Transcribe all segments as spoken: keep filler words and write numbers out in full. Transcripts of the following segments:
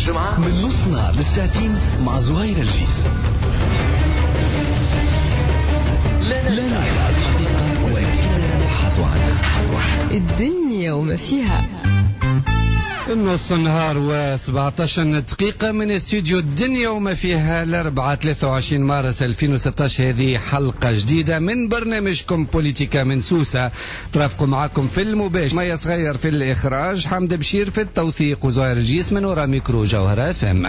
الجمعة من نص نهار للساعتين مع زهير الجيس. لا لا لا الحقيقة ولكننا نبحث عنها. الدنيا وما فيها. النص النهار وسبعطعش دقيقة من استوديو الدنيا وما فيها الأربعاء ثلاثة وعشرين مارس ألفين وستطعش. هذه حلقة جديدة من برنامجكم بوليتيكا من سوسة. ترافقوا معكم في المباشر ميا صغير في الإخراج، حمد بشير في التوثيق، وزهير الجيس من وراء ميكرو جوهرة اف ام.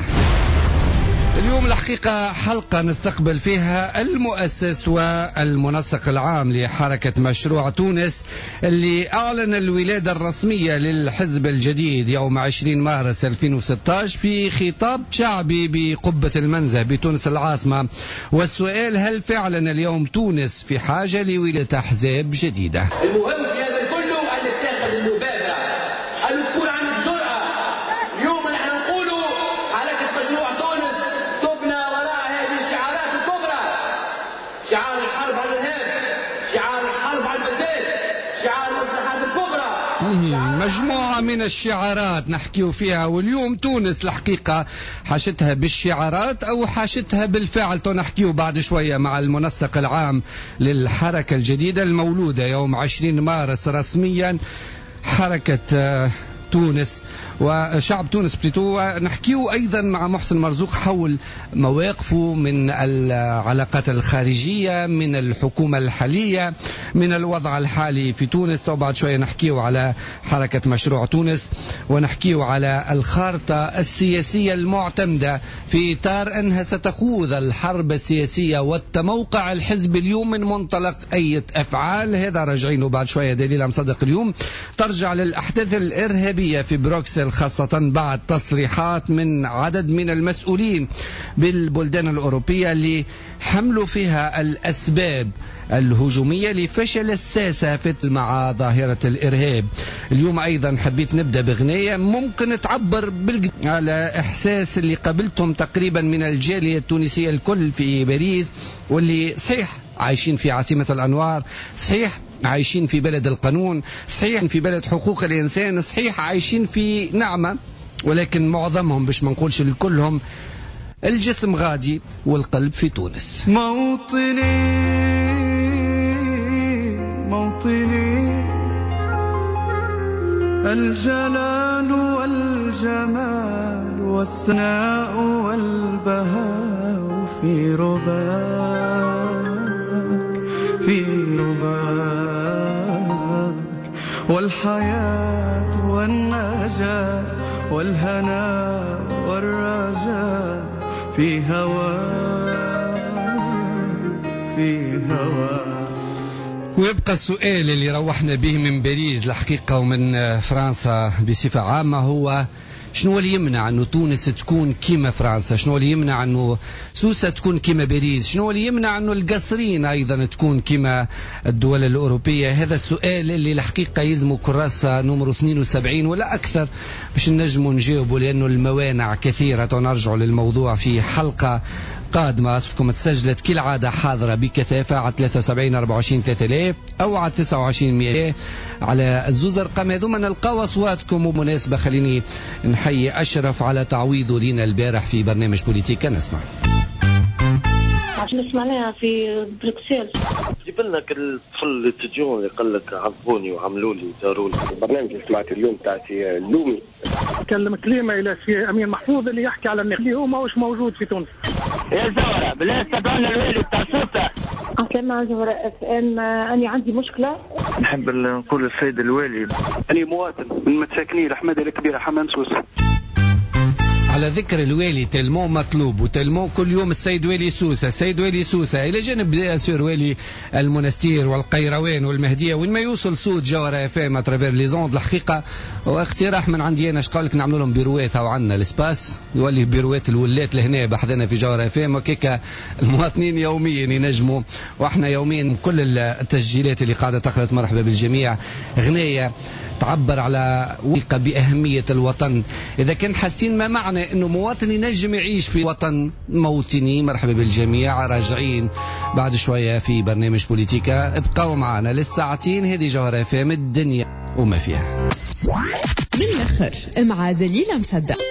اليوم الحقيقة حلقة نستقبل فيها المؤسس والمنسق العام لحركة مشروع تونس، اللي أعلن الولادة الرسمية للحزب الجديد يوم عشرين مارس ألفين وستطعش في خطاب شعبي بقبة المنزه بتونس العاصمة. والسؤال: هل فعلا اليوم تونس في حاجة لولادة أحزاب جديدة؟ المهم في هذا كله أن تتخذ المبادرة، أن تكون عندك جرأة. اليوم نحن نقولوا حركة مشروع تونس تبنى وراء هذه الشعارات الكبرى: شعار الحرب على الإرهاب، شعار الحرب على الفساد، شعار الإصلاحات الكبرى. مجموعة من الشعارات نحكيو فيها، واليوم تونس الحقيقة حاشتها بالشعارات أو حاشتها بالفعل. نحكيو بعد شوية مع المنسق العام للحركة الجديدة المولودة يوم عشرين مارس رسميا، حركة تونس وشعب تونس بليتو. نحكيو أيضا مع محسن مرزوق حول مواقفه من العلاقات الخارجية، من الحكومة الحالية، من الوضع الحالي في تونس. وبعد شوية نحكيو على حركة مشروع تونس، ونحكيو على الخارطة السياسية المعتمدة في إطار أنها ستخوض الحرب السياسية والتموقع الحزب اليوم من منطلق أي أفعال. هذا راجعين بعد شوية دليل مصدق اليوم ترجع للأحداث الإرهابية في بروكسل، خاصة بعد تصريحات من عدد من المسؤولين بالبلدان الأوروبية اللي حملوا فيها الأسباب الهجومية لفشل الساسة مع ظاهرة الإرهاب. اليوم أيضا حبيت نبدأ بغنية ممكن تعبر على إحساس اللي قبلتهم تقريبا من الجالية التونسية الكل في باريس، واللي صحيح عايشين في عاصمة الأنوار، صحيح عايشين في بلد القانون، صحيح في بلد حقوق الإنسان، صحيح عايشين في نعمة، ولكن معظمهم باش ما نقولش الكلهم الجسم غادي والقلب في تونس. موطني موطني الجلال والجمال والثناء والبهاء في رباك في رباك، والحياة والنجاة والهناء والرجاء في هواك في هواك. ويبقى السؤال اللي روحنا به من باريس الحقيقة ومن فرنسا بصفة عامة هو: شنو اللي يمنع أنه تونس تكون كيما فرنسا؟ شنو اللي يمنع أنه سوسة تكون كيما باريس؟ شنو اللي يمنع أنه القصرين أيضا تكون كيما الدول الأوروبية؟ هذا السؤال اللي الحقيقة يلزمه كراسة نمرو اثنين وسبعين ولا أكثر باش نجموا نجاوبوا، لأنه الموانع كثيرة. ونرجع للموضوع في حلقة قادمة أصدكم تسجلت كالعادة حاضرة بكثافة على ثلاثة وسبعين أربعة وعشرين ثلاثة آلاف أو على تسعة وعشرين مئة. على الزوز أرقام هذوما نلقاو أصواتكم. ومناسبة خليني نحيي أشرف على تعويضه لنا البارح في برنامج بوليتيكا. نسمع عشان سمعناها في بروكسل. جيب لنا الطفل التجون اللي قال لك عذبوني وعملوا لي وداروا لي. البرنامج اللي سمعت اليوم تاع سي اللومي كلم كلمه الى سي امين محفوظ اللي يحكي على اللي هو ماهوش موجود في تونس. يا زهره بلا تبعنا الوالد تاع سوسه. أهلا زهره اف ام. اني عندي مشكله نحب نقول للسيد الوالي اني مواطن من متساكني الحماده الكبيره حمام سوسه. على ذكر الوالي تلمو مطلوب وتلمو كل يوم السيد والي سوسة، السيد والي سوسة إلى جانب سير والي المنستير والقيروان والمهدية، وين ما يوصل صوت جوهرة اف ام اترافير لي زوند. الحقيقة واقتراح من عندي أنا، اش قالك نعملوا لهم بيروات أو عندنا الاسباس يولي بيروات الولات لهنا بحذنا في جوهرة اف ام، وكيكا المواطنين يوميا ينجموا واحنا يوميا كل التسجيلات اللي قاعدة تخلط. مرحبا بالجميع. غنية تعبر على وثيقة بأهمية الوطن. إذا كان حاسين ما معنى إنه مواطن ينجم يعيش في وطن موطني. مرحبا بالجميع. راجعين بعد شوية في برنامج بوليتيكا، ابقوا معنا للساعتين. هذه جوهرة اف ام الدنيا وما فيها. من الآخر مع دليل مصدق.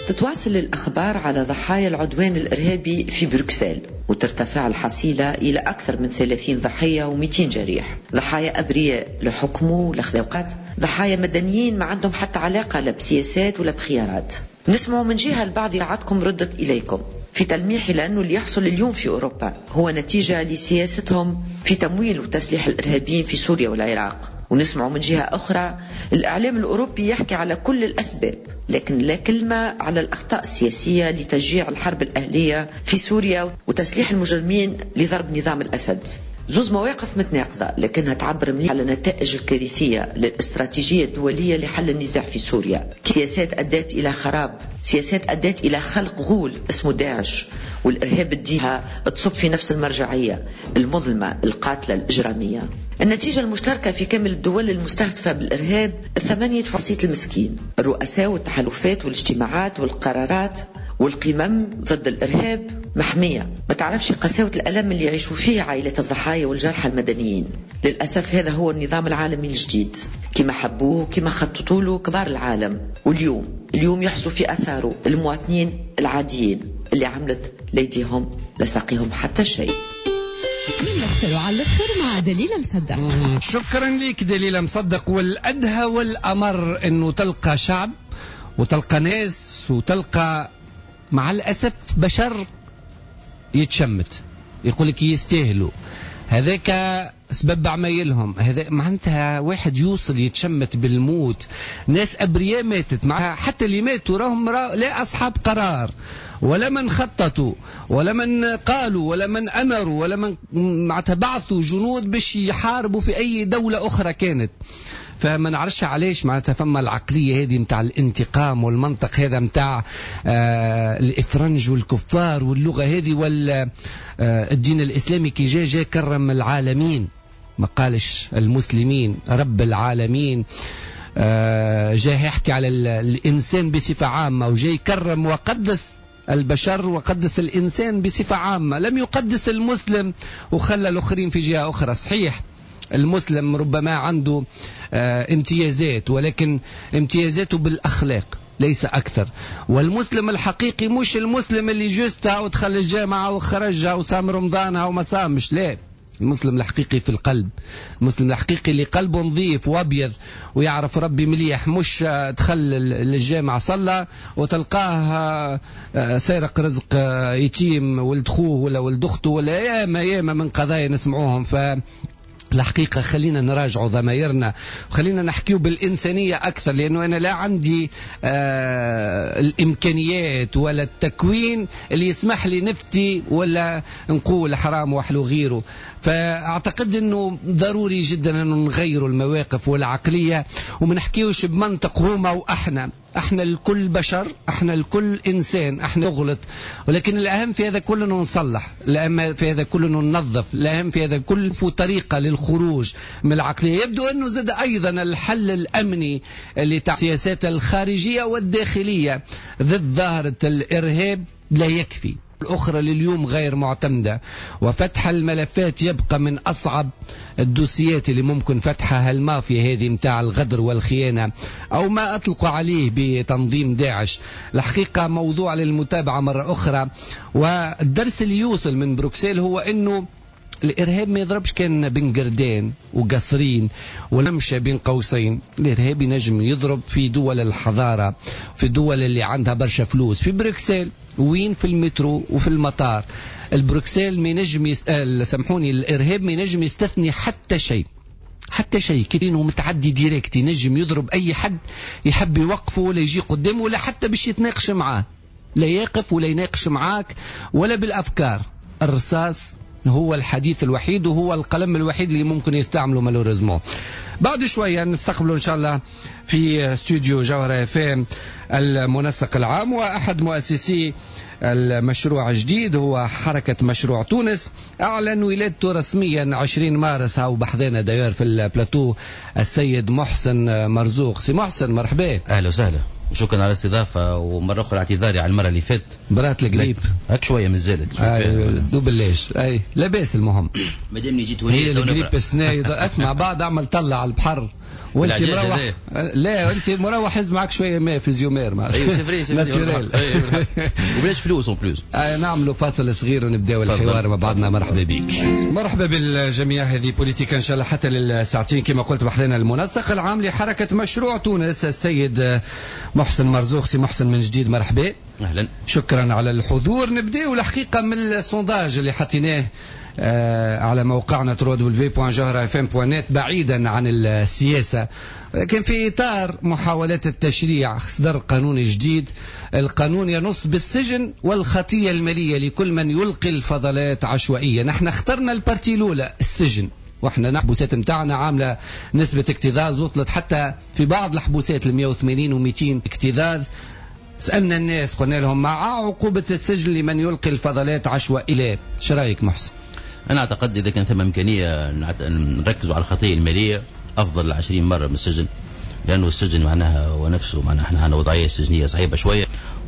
تتواصل الأخبار على ضحايا العدوان الإرهابي في بروكسل، وترتفع الحصيلة إلى أكثر من ثلاثين ضحية ومئتين جريح، ضحايا أبرياء لحكموا والخلوقات، ضحايا مدنيين ما عندهم حتى علاقة لا بسياسات ولا بخيارات. نسمع من جهة البعض يعدكم ردت إليكم في تلميح لأنه اللي يحصل اليوم في أوروبا هو نتيجة لسياستهم في تمويل وتسليح الإرهابيين في سوريا والعراق. ونسمع من جهة أخرى الإعلام الأوروبي يحكي على كل الأسباب لكن لا كلمة على الأخطاء السياسية لتشجيع الحرب الأهلية في سوريا وتسليح المجرمين لضرب نظام الأسد. زوز مواقف متناقضة لكنها تعبر مليح على النتائج الكارثية للاستراتيجية الدولية لحل النزاع في سوريا. سياسات أدت إلى خراب، سياسات أدت إلى خلق غول اسمه داعش، والإرهاب الديها تصب في نفس المرجعية المظلمة القاتلة الإجرامية. النتيجة المشتركة في كامل الدول المستهدفة بالإرهاب ثمانية فصيلة المسكين، الرؤساء والتحالفات والاجتماعات والقرارات والقمم ضد الإرهاب محمية. ما تعرفش قساوة الألم اللي يعيشوا فيه عائلة الضحايا والجرحى المدنيين. للأسف هذا هو النظام العالمي الجديد كما حبوه كما خططوا له كبار العالم، واليوم اليوم يحصلوا في أثاره المواطنين العاديين اللي عملت ليديهم لساقيهم حتى شيء. من الأكثر وعلى الأكثر مع دليل مصدق. شكرا لك دليل مصدق. والأدهى والأمر أنه تلقى شعب وتلقى ناس وتلقى مع الأسف بشر يتشمت يقول لك يستاهلوا هذاك سبب عمايلهم. هذا معناتها واحد يوصل يتشمت بالموت، ناس أبرياء ماتت معها، حتى اللي ماتوا راهم لا أصحاب قرار ولا من خططوا ولا من قالوا ولا من أمروا ولا من معناتها بعثوا جنود باش يحاربوا في أي دولة أخرى كانت. فما نعرفش علاش معناتها فما العقلية هذه متاع الانتقام والمنطق هذا متاع آه الإفرنج والكفار واللغة هذه والدين آه الإسلامي كي جا جا كرم العالمين، ما قالش المسلمين رب العالمين. آه جا يحكي على الإنسان بصفة عامة وجاي يكرم وقدس البشر وقدس الإنسان بصفة عامة، لم يقدس المسلم وخلى الآخرين في جهة أخرى. صحيح المسلم ربما عنده آه امتيازات ولكن امتيازاته بالأخلاق ليس أكثر. والمسلم الحقيقي مش المسلم اللي جوزتها ودخل الجامعة وخرجها وصام رمضانها وما صامش، لا، المسلم الحقيقي في القلب، المسلم الحقيقي اللي قلبه نظيف وابيض ويعرف ربي مليح، مش دخل الجامعة صلى وتلقاه سيرق رزق يتيم ولد خوه ولا ولد اخته ولا ياما ياما من قضايا نسمعوهم. ف الحقيقة خلينا نراجعوا ضمايرنا وخلينا نحكيو بالإنسانية أكثر، لأنه أنا لا عندي آه الإمكانيات ولا التكوين اللي يسمح لي نفتي ولا نقول حرام وحلو غيره. فأعتقد أنه ضروري جدا أنه نغيروا المواقف والعقلية وما نحكيوش بمنطق هما وإحنا. احنا الكل بشر، احنا الكل انسان، احنا نغلط، ولكن الاهم في هذا كله انه نصلح، الاهم في هذا كله انه ننظف، الاهم في هذا كله في طريقه للخروج من العقليه. يبدو انه زاد ايضا الحل الامني للسياسات الخارجيه والداخليه ضد ظاهره الارهاب لا يكفي. الأخرى لليوم غير معتمدة، وفتح الملفات يبقى من أصعب الدوسيات اللي ممكن فتحها المافيا هذه متاع الغدر والخيانة أو ما أطلقوا عليه بتنظيم داعش. الحقيقة موضوع للمتابعة مرة أخرى. والدرس اللي يوصل من بروكسل هو أنه الإرهاب ما يضربش كان بين قردين وقصرين ونمشى بين قوسين. الإرهاب ينجم يضرب في دول الحضارة، في دول اللي عندها برشا فلوس. في بروكسل وين؟ في المترو وفي المطار. البروكسل ما ينجم يسأل سامحوني الإرهاب ما ينجم يستثني حتى شيء حتى شيء كدين ومتعدي ديريكت، ينجم يضرب أي حد يحب يوقفه ولا يجي قدامه ولا حتى باش يتناقش معاه، لا يقف ولا يناقش معاك ولا بالأفكار. الرصاص هو الحديث الوحيد وهو القلم الوحيد اللي ممكن يستعمله مالوريزمون. بعد شوية نستقبله إن شاء الله في استوديو جوهرة اف ام المنسق العام وأحد مؤسسي المشروع الجديد هو حركة مشروع تونس. أعلن ولادته رسميا عشرين مارس. هاو بحضينا داير في البلاتو السيد محسن مرزوق. سي محسن مرحبا. أهلا وسهلا، شكرا على الاستضافة، ومرة أخرى اعتذاري على المرة اللي فات برات القريب هك شوية مازالت دوبلاش أي لاباس. المهم مادامني جيت وليد هي القريب السناي اسمع بعد أعمل طلع على البحر وانت مروح لا انت مروح حز معك شويه ما في زيومير مع ايوه سي فري وبلاش فلوس اون بلوس. نعملوا فاصل صغير ونبداو الحوار مع بعضنا. مرحبا بك. مرحبا بالجميع. هذه بوليتيكا ان شاء الله حتى للساعتين كما قلت بحثنا المنسق العام لحركه مشروع تونس السيد محسن مرزوق. سي محسن من جديد مرحبا. اهلا. شكرا على الحضور. نبداو الحقيقه من السونداج اللي حطيناه آه على موقعنا دبليو دبليو دبليو دوت جوهرة اف ام دوت نت بعيدا عن السياسة، لكن في إطار محاولات التشريع إصدار قانون جديد. القانون ينص بالسجن والخطية المالية لكل من يلقي الفضلات عشوائيا. نحن اخترنا البارتي الأولى السجن، واحنا الحبوسات نتاعنا عامله نسبه اكتظاظ وصلت حتى في بعض الحبوسات ل مئة وثمانين ومئتين اكتظاظ. سألنا الناس قلنا لهم مع عقوبة السجن لمن يلقي الفضلات عشوائية. ايش رايك محسن؟ أنا أعتقد إذا كان ثم إمكانية نركزوا على الخطية المالية أفضل عشرين مرة من السجن، لأنه السجن معناها ونفسه معناها احنا عندنا وضعية سجنية صعيبة شوية،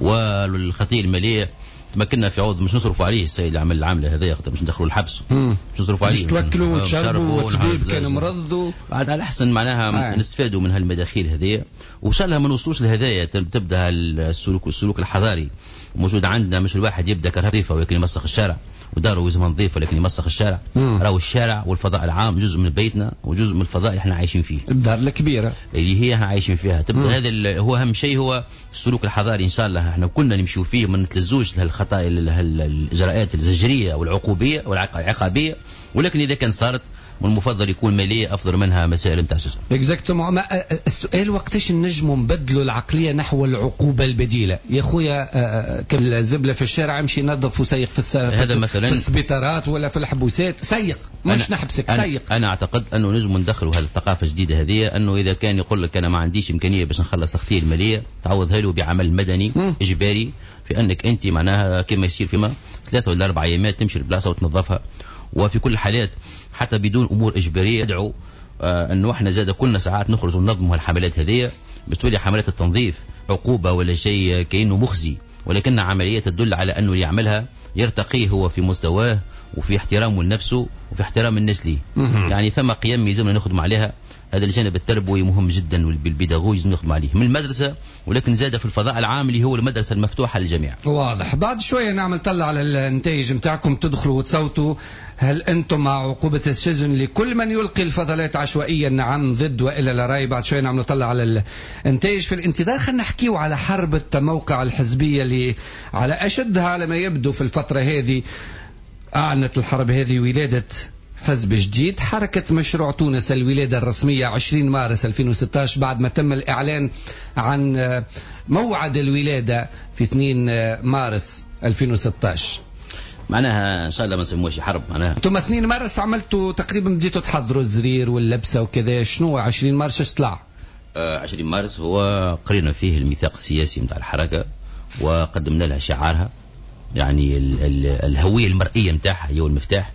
والخطية المالية تمكنا في عوض مش نصرفوا عليه السيد اللي عمل العملة هذه مش ندخلوا الحبس، مش نصرفوا عليه، مش توكلوا وتشربوا وطبيب كان مرض بعد على أحسن معناها آه. نستفادوا من هالمداخيل هذه، وإن شاء الله ما نوصلوش لهدايا تبدأ السلوك السلوك الحضاري موجود عندنا. مش الواحد يبدأ كرهيفة ولكن يمسخ الشارع وداره وزمن نظيف ولكن يمسخ الشارع. راهو الشارع والفضاء العام جزء من بيتنا وجزء من الفضاء اللي احنا عايشين فيه، الدار الكبيرة اللي هي احنا عايشين فيها. تبدا هذا هو اهم شيء، هو السلوك الحضاري ان شاء الله احنا كلنا نمشيو فيه، ما نتلزوش لهالخطايا الاجراءات الزجريه والعقوبيه والعقابيه، ولكن اذا كان صارت والمفضل يكون ماليه افضل منها مسائل نتاع السجن. اكزاكتومون. السؤال وقتاش نجموا نبدلوا العقليه نحو العقوبه البديله؟ يا خويا كالزبله في الشارع امشي نظف وسيق في هذا مثلا في السبيطارات ولا في الحبوسات سيق، مش نحبسك أنا سيق. انا اعتقد انه نجم ندخلوا هذه الثقافه الجديده هذه، انه اذا كان يقول لك انا ما عنديش امكانيه باش نخلص الخطيه الماليه تعوضها له بعمل مدني م. اجباري، في انك انت معناها كما يصير فيما ثلاثه ولا اربع ايامات تمشي البلاصه وتنظفها، وفي كل الحالات حتى بدون امور اجباريه ندعو آه انه احنا زاد كلنا ساعات نخرج وننظموا الحملات هذه باش تولي حملات التنظيف عقوبه ولا شيء كانه مخزي، ولكنها عمليه تدل على انه اللي يعملها يرتقيه هو في مستواه وفي احترامه لنفسه وفي احترام الناس ليه. يعني ثم قيم يلزمنا نخدم عليها. هذا الجانب التربوي مهم جدا والبيداغوجي لازم نخدم عليه من المدرسه، ولكن زاد في الفضاء العام اللي هو المدرسه المفتوحه للجميع. واضح. بعد شويه نعمل طلع على النتائج نتاعكم، تدخلوا وتصوتوا هل انتم مع عقوبه السجن لكل من يلقي الفضلات عشوائيا نعم ضد والا لا راي. بعد شويه نعمل نطلع على النتائج. في الانتظار خلينا نحكيوا على حرب التموقع الحزبيه اللي على اشدها على ما يبدو في الفتره هذه. اعلنت الحرب هذه ولاده حزب جديد، حركة مشروع تونس، الولادة الرسمية عشرين مارس ألفين وستة عشر بعد ما تم الإعلان عن موعد الولادة في اثنين مارس ألفين وستة عشر. معناها ان شاء الله ما نسموش حرب. معناها انتم اثنين مارس عملتوا تقريبا بديتوا تحضروا الزرير واللبسه وكذا، شنو عشرين مارس ايش طلع؟ آه عشرين مارس هو قرينا فيه الميثاق السياسي نتاع الحركه وقدمنا لها شعارها، يعني ال ال الهويه المرئيه نتاعها هي المفتاح.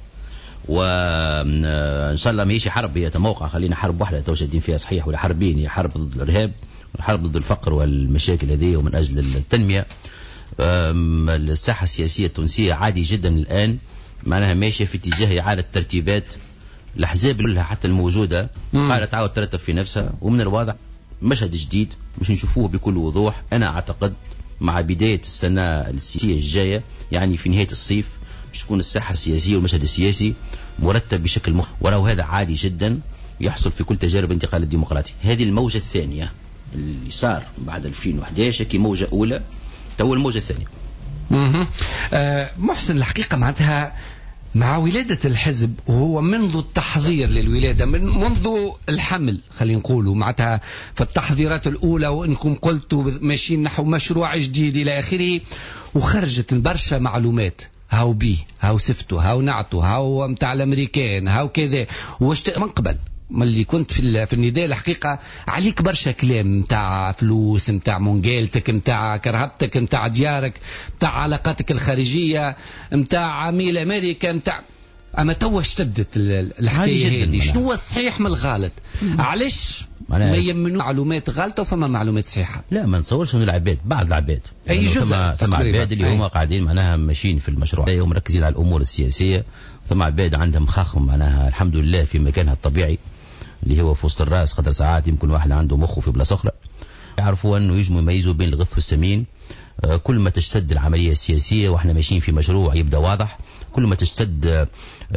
وان شاء الله ما يجي حرب هي تموقع، خلينا حرب واحده تو شادين فيها صحيح، ولا حربين، هي حرب ضد الارهاب والحرب ضد الفقر والمشاكل هذه ومن اجل التنميه. الساحه السياسيه التونسيه عادي جدا الان معناها ماشيه في اتجاه اعاده ترتيبات الاحزاب كلها حتى الموجوده قاعده تعاود ترتب في نفسها، ومن الواضح مشهد جديد مش نشوفوه بكل وضوح. انا اعتقد مع بدايه السنه السياسيه الجايه يعني في نهايه الصيف باش تكون الساحه السياسيه والمشهد السياسي مرتب بشكل مخ، ولو هذا عادي جدا يحصل في كل تجارب الانتقال الديمقراطي. هذه الموجه الثانيه اللي صار بعد ألفين وأحد عشر كي موجه اولى، تو الموجه الثانيه. أه محسن الحقيقه معناتها مع ولادة الحزب وهو منذ التحضير للولادة، من منذ الحمل خلينا نقولوا معناتها في التحضيرات الأولى، وإنكم قلتوا ماشيين نحو مشروع جديد إلى آخره، وخرجت برشا معلومات هاو بيه هاو سفتو هاو نعتو هاو متاع الأمريكان هاو كذا، واشت من قبل ما اللي كنت في في النداء الحقيقة عليك برشا كلام متاع فلوس، متاع منقالتك، متاع كرهبتك، متاع ديارك، متاع علاقاتك الخارجية، متاع عميل أمريكا، متاع أما توا اشتدت الحكاية هذه. شنو هو الصحيح من الغلط؟ علاش ما يمنوا معلومات غلطة وفما معلومات صحيحة؟ لا ما نتصورش انه العباد بعض العباد اي جزء ثم عباد اللي هما قاعدين معناها ماشيين في المشروع ومركزين على الامور السياسية، ثم عباد عندهم خاخهم معناها الحمد لله في مكانها الطبيعي اللي هو في وسط الراس، خاطر ساعات يمكن واحد عنده مخه في بلاصه اخرى. يعرفوا انه يجموا يميزوا بين الغث والسمين. كل ما تشتد العمليه السياسيه واحنا ماشيين في مشروع يبدا واضح، كل ما تشتد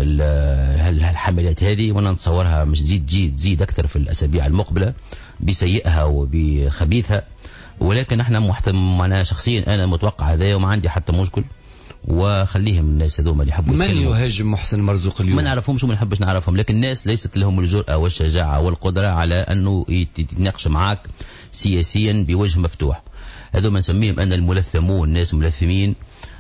الحملات هذه، وانا نتصورها مش تزيد تزيد تزيد اكثر في الاسابيع المقبله بسيئها وبخبيثها. ولكن احنا محتم، انا شخصيا انا متوقع هذا وما عندي حتى مشكل، وخليهم الناس هذوما اللي يحبوا. من يهاجم محسن مرزوق اليوم؟ ما نعرفهمش وما نحبش نعرفهم، لكن الناس ليست لهم الجرأة والشجاعة والقدرة على انه يتناقش معاك سياسيا بوجه مفتوح. هذوما نسميهم ان الملثمون، ناس ملثمين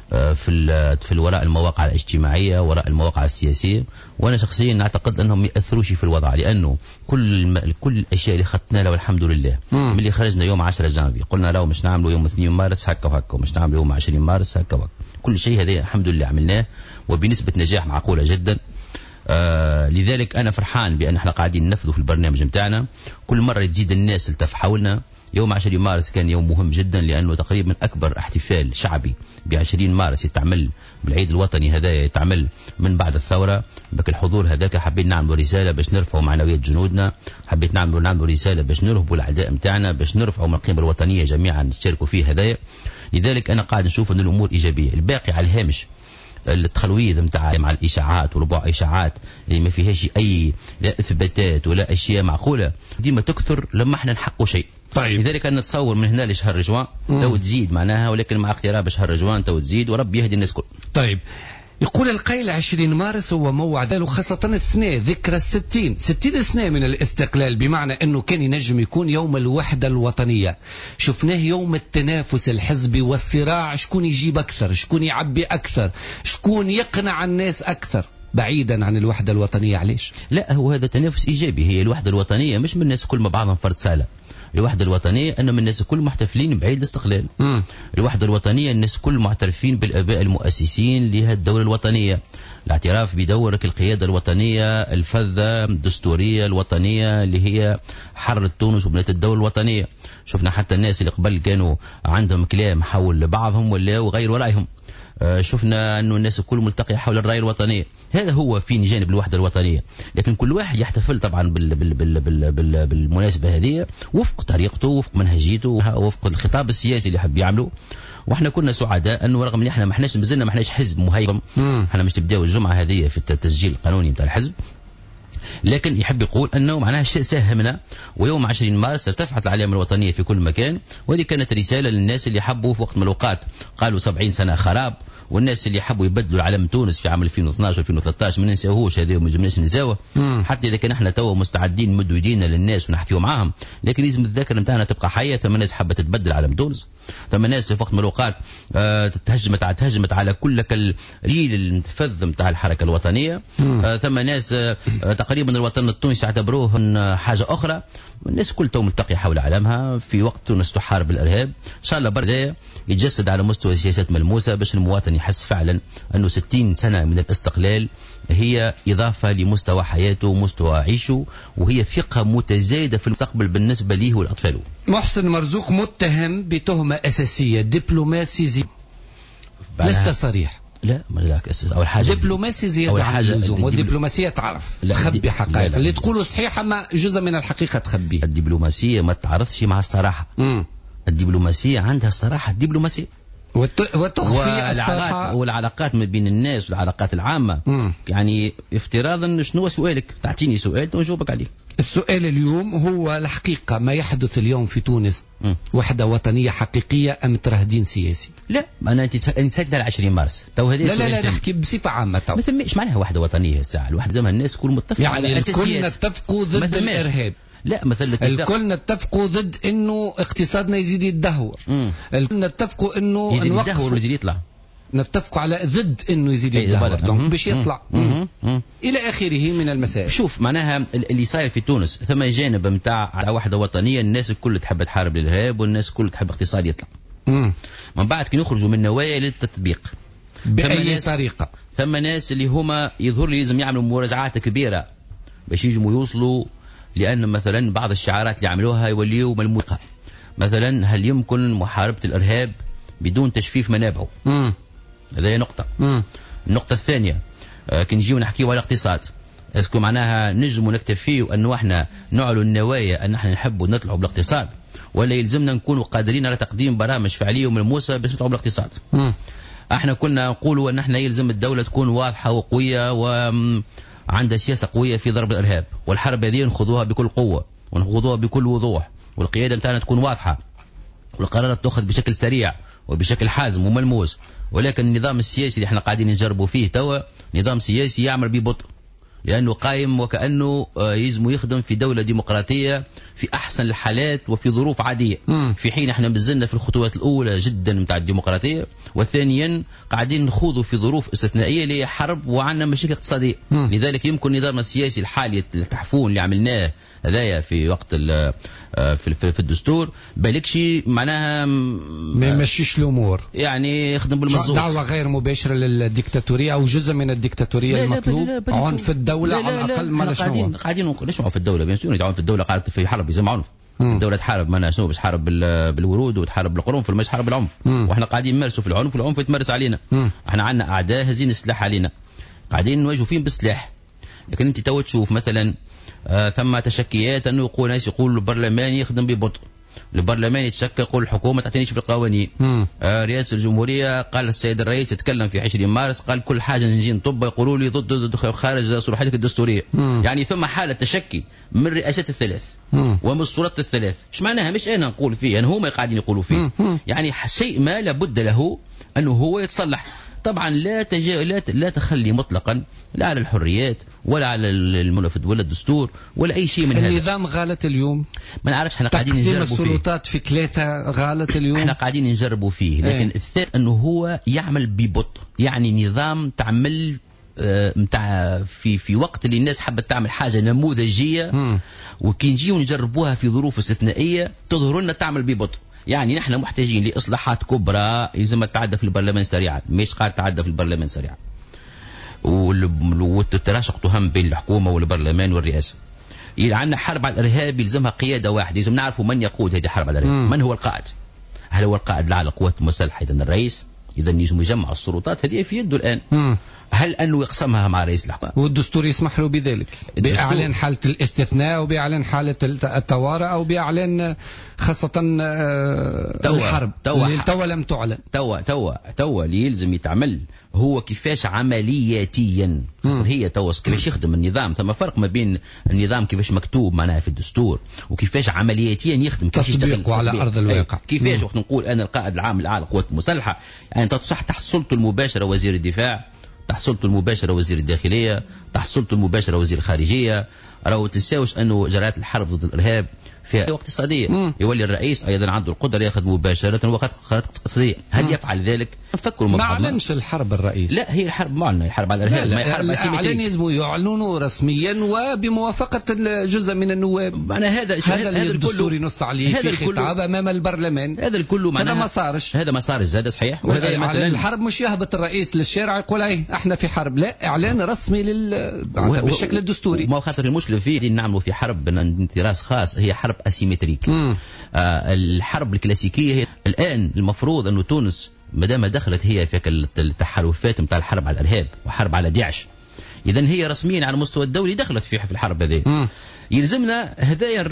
في في وراء المواقع الاجتماعيه، وراء المواقع السياسيه. وانا شخصيا اعتقد انهم ما ياثروش في الوضع، لانه كل كل الاشياء اللي خطنا لها والحمد لله من اللي خرجنا يوم عشرة جانفي قلنا له مش نعملوا يوم اثنين مارس هكا وهكا، ومش نعملوا يوم عشرين مارس هكا وهكا، كل شيء هذا الحمد لله عملناه وبنسبه نجاح معقوله جدا. آه لذلك انا فرحان بان احنا قاعدين ننفذوا في البرنامج نتاعنا، كل مره تزيد الناس التف حولنا. يوم عشرين مارس كان يوم مهم جدا، لأنه تقريبا أكبر احتفال شعبي بعشرين مارس يتعمل بالعيد الوطني هذا، يتعمل من بعد الثورة. بك الحضور هذاك حبيت نعمل رسالة باش نرفعوا معنويات جنودنا، حبيت نعمل نعمل رسالة باش نرهبوا الأعداء متاعنا، باش نرفعوا من القيمة الوطنية جميعا نشاركوا فيه هذايا. لذلك أنا قاعد نشوف أن الأمور إيجابية. الباقي على الهامش التخلويذ متاع مع الاشاعات وربع اشاعات اللي ما فيهاش اي لا اثباتات ولا اشياء معقوله، ديما تكثر لما احنا نحقوا شيء. طيب لذلك انا نتصور من هنا لشهر رجوان تو تزيد معناها، ولكن مع اقتراب شهر رجوان تو تزيد، ورب يهدي الناس كل. طيب يقول القيل عشرين مارس هو موعد، وخاصة السنة ذكرى الستين ستين سنة من الاستقلال، بمعنى أنه كان ينجم يكون يوم الوحدة الوطنية. شفناه يوم التنافس الحزبي والصراع، شكون يجيب أكثر، شكون يعبي أكثر، شكون يقنع الناس أكثر، بعيدا عن الوحدة الوطنية. علاش؟ لا، هو هذا تنافس إيجابي. هي الوحدة الوطنية مش من الناس كل ما بعضهم فرد سالة. الوحدة الوطنية أن من الناس كل محتفلين بعيد الاستقلال. م. الوحدة الوطنية الناس كل معترفين بالآباء المؤسسين لهذه الدولة الوطنية، الاعتراف بدورك القيادة الوطنية الفذة الدستورية الوطنية اللي هي حررت تونس وبنت الدولة الوطنية. شفنا حتى الناس اللي قبل كانوا عندهم كلام حول بعضهم ولا وغير ورأيهم، شفنا أنه الناس الكل ملتقية حول الرأي الوطنية. هذا هو في جانب الوحدة الوطنية، لكن كل واحد يحتفل طبعا بال بال بال بال بال بالمناسبة هذه وفق طريقته، وفق منهجيته، وفق الخطاب السياسي اللي حب يعمله. واحنا كنا سعداء انه رغم ان احنا ما احناش مازلنا ما احناش حزب مهيمن، احنا مش تبداو الجمعة هذه في التسجيل القانوني بتاع الحزب، لكن يحب يقول أنه معناها شيء ساهمنا. ويوم عشرين مارس ارتفعت العلامة الوطنية في كل مكان، وهذه كانت رسالة للناس اللي حبوا في وقت من الأوقات قالوا سبعين سنة خراب، والناس اللي حبوا يبدلوا علم تونس في عام ألفين واثناش ألفين وثلاثة عشر ما ننساوهوش هذا وما جمناش ننساوه. حتى إذا كان احنا توا مستعدين نمدوا يدينا للناس ونحكيوا معاهم، لكن لازم الذاكرة نتاعنا تبقى حية. ثم ناس حبت تبدل علم تونس، ثم ناس في وقت من الأوقات آه تهجمت تهجمت على كل الجيل المتفذ نتاع الحركة الوطنية. آه ثم ناس آه تقريبا الوطن التونسي يعتبروه حاجة أخرى. الناس كل تو ملتقي حول علمها في وقت تونس تحارب الإرهاب. إن شاء الله بردا يتجسد على مستوى سياسات ملموسة باش المواطن يحس فعلا أنه ستين سنة من الاستقلال هي إضافة لمستوى حياته ومستوى عيشه، وهي ثقة متزايدة في المستقبل بالنسبة ليه والأطفال. محسن مرزوق متهم بتهمة أساسية دبلوماسي زي لست صريح. لا ما لا أول حاجة دبلوماسي زيادة عن اللزوم، والدبلوماسية تعرف تخبي حقائق اللي تقوله صحيحة ما جزء من الحقيقة تخبيه. الدبلوماسية ما تعرفش مع الصراحة. م. الدبلوماسية عندها الصراحة الدبلوماسية وتخفي الصراحة والعلاقات ما بين الناس والعلاقات العامة. م. يعني افتراضا شنو سؤالك؟ تعطيني سؤال ونجاوبك عليه. السؤال اليوم هو الحقيقة ما يحدث اليوم في تونس م. وحدة وطنية حقيقية أم ترهدين سياسي؟ لا أنا أنت سألتني على عشرين مارس تو هذه لا لا لا نحكي بصفة عامة تو. ما ثماش معناها وحدة وطنية الساعة الواحد زمان الناس كل متفق يعني على الأساسيات. الكل نتفقوا ضد الإرهاب. لا مثلا الكل نتفقوا ضد انه اقتصادنا يزيد يتدهور. الكل نتفقوا انه يزيد يتدهور ويزيد يطلع. نتفقوا على ضد انه يزيد يتدهور دونك باش يطلع مم. مم. الى اخره من المسائل. شوف معناها اللي صاير في تونس ثم جانب نتاع وحده وطنيه، الناس الكل تحب تحارب الارهاب والناس الكل تحب اقتصاد يطلع. مم. من بعد كي نخرجوا من نوايا للتطبيق باي طريقه، ثم ناس اللي هما يظهر لي لازم يعملوا مراجعات كبيره باش يجوا يوصلوا، لأن مثلا بعض الشعارات اللي عملوها يوليوا ملموقة. مثلا هل يمكن محاربة الإرهاب بدون تجفيف منابعه؟ هذه نقطة. مم. النقطة الثانية آه كي نجيو نحكيو على الاقتصاد، اسكو معناها نجم نكتفي وأنه احنا نعلن النوايا أن احنا نحب نطلعوا بالاقتصاد، ولا يلزمنا نكونوا قادرين على تقديم برامج فعلية وملموسة باش نطلعوا بالاقتصاد؟ م. احنا كنا نقولوا أن احنا يلزم الدولة تكون واضحة وقوية وعندها سياسة قوية في ضرب الإرهاب، والحرب هذه نخوضوها بكل قوة ونخوضوها بكل وضوح، والقيادة نتاعنا تكون واضحة، والقرارات تأخذ بشكل سريع وبشكل حازم وملموس. ولكن النظام السياسي اللي احنا قاعدين نجربوا فيه توا نظام سياسي يعمل ببطء، لأنه قائم وكأنه يلزم يخدم في دولة ديمقراطية في أحسن الحالات وفي ظروف عادية، م. في حين احنا بزلنا في الخطوات الأولى جدا متاع الديمقراطية، وثانيا قاعدين نخوضوا في ظروف استثنائية اللي هي حرب وعندنا مشاكل اقتصادية. م. لذلك يمكن النظام السياسي الحالي التحفون اللي عملناه هذايا في وقت في في الدستور بالكش معناها ما يمشيش الامور، يعني يخدم بالمظبوط، دعوه غير مباشره للديكتاتوريه او جزء من الديكتاتوريه لا المطلوب، لا لا عنف الدوله لا لا على الاقل. ما قاعدين قاعدين نقول في الدوله بيان سور يدعون في الدوله قاعده في حرب يسمى عنف. الدوله تحارب معناها شنو؟ باش تحارب بالورود وتحارب بالقرنفل، مش تحارب بالعنف. مم. واحنا قاعدين نمارسوا في العنف والعنف يتمارس علينا. مم. احنا عندنا اعداء هزين السلاح علينا قاعدين نواجهوا فيهم بالسلاح. لكن انت تو تشوف مثلا آه ثم تشكيات انه يقول ناس يقول البرلمان يخدم ببطء، البرلمان يتشكى يقول الحكومه تعطينيش في القوانين. آه رئاسه الجمهوريه قال السيد الرئيس يتكلم في عشرين مارس قال كل حاجه نجي نطب يقولوا لي ضد, ضد خارج صلاحيتك الدستوريه. مم. يعني ثم حاله تشكي من الرئاسات الثلاث مم. ومن السلطات الثلاث. ايش معناها؟ مش انا نقول فيه، يعني هما قاعدين يقولوا فيه. مم. يعني شيء ما لابد له انه هو يتصلح. طبعا لا تجا... لا, ت... لا تخلي مطلقا لا على الحريات ولا على المنافذ ولا الدستور ولا اي شيء من هذا. النظام غالت اليوم، ما نعرفش، احنا قاعدين نجربوا فيه. تقسيم السلطات في ثلاثه غالت اليوم، احنا قاعدين نجربوا فيه. لكن ايه؟ الثالث انه هو يعمل ببطء، يعني نظام تعمل متاع في في وقت اللي الناس حابه تعمل حاجه نموذجيه، وكي نجيو نجربوها في ظروف استثنائيه تظهر لنا تعمل ببطء. يعني نحن محتاجين لاصلاحات كبرى يلزم تعدى في البرلمان سريعا، مش قاعد تعدى في البرلمان سريعا، والتراشق تهم بين الحكومه والبرلمان والرئاسه. عندنا حرب على الارهاب يلزمها قياده واحده، لازم نعرفوا من يقود هذه الحرب على الارهاب، من هو القائد؟ هل هو القائد الاعلى للقوات المسلحه اذا الرئيس؟ اذا يجب يجمع السلطات هذه في يده الان. مم. هل انه يقسمها مع رئيس الحكومه؟ والدستور يسمح له بذلك، باعلان حاله الاستثناء وباعلان حاله الطوارئ او باعلان خاصه توا الحرب توا اللي توا لم تعلن. توا توا توا اللي يلزم يتعمل هو كيفاش عملياتيا هي توا كيفاش يخدم النظام. ثم فرق ما بين النظام كيفاش مكتوب معناها في الدستور وكيفاش عملياتيا يخدم، كيفاش يشتغل على ارض الواقع. كيفاش وقت نقول انا القائد العام الاعلى للقوات المسلحه، يعني تصح تحت سلطته المباشره وزير الدفاع، تحت سلطته المباشره وزير الداخليه، تحت سلطته المباشره وزير الخارجيه. راهو تنساوش انه جرائم الحرب ضد الارهاب في اقتصاديه، مم. يولي الرئيس ايضا عنده القدره ياخذ مباشره وقت قرارات اقتصاديه. هل مم. يفعل ذلك؟ نفكروا ما اعلنش الحرب الرئيس. لا هي الحرب معلنه، الحرب على الارهاب، ما حرب الاعلان يلزم يعلنوا رسميا وبموافقه جزء من النواب. انا هذا هذا اللي الدستور ينص عليه في خطاب امام البرلمان. هذا الكل هذا ما صارش، هذا ما صارش هذا صحيح. وهذا اعلان الحرب مش يهبط الرئيس للشارع يقول ايه احنا في حرب، لا اعلان رسمي لل بالشكل الدستوري. ما خاطر المشكله فيه نعملوا في حرب انتراس خاص، هي حرب اسيمتريك. آه الحرب الكلاسيكيه هي الان المفروض انه تونس مادام دخلت هي في التحالفات نتاع الحرب على الارهاب وحرب على داعش، اذا هي رسميا على المستوى الدولي دخلت في في الحرب هذه. يلزمنا هذايا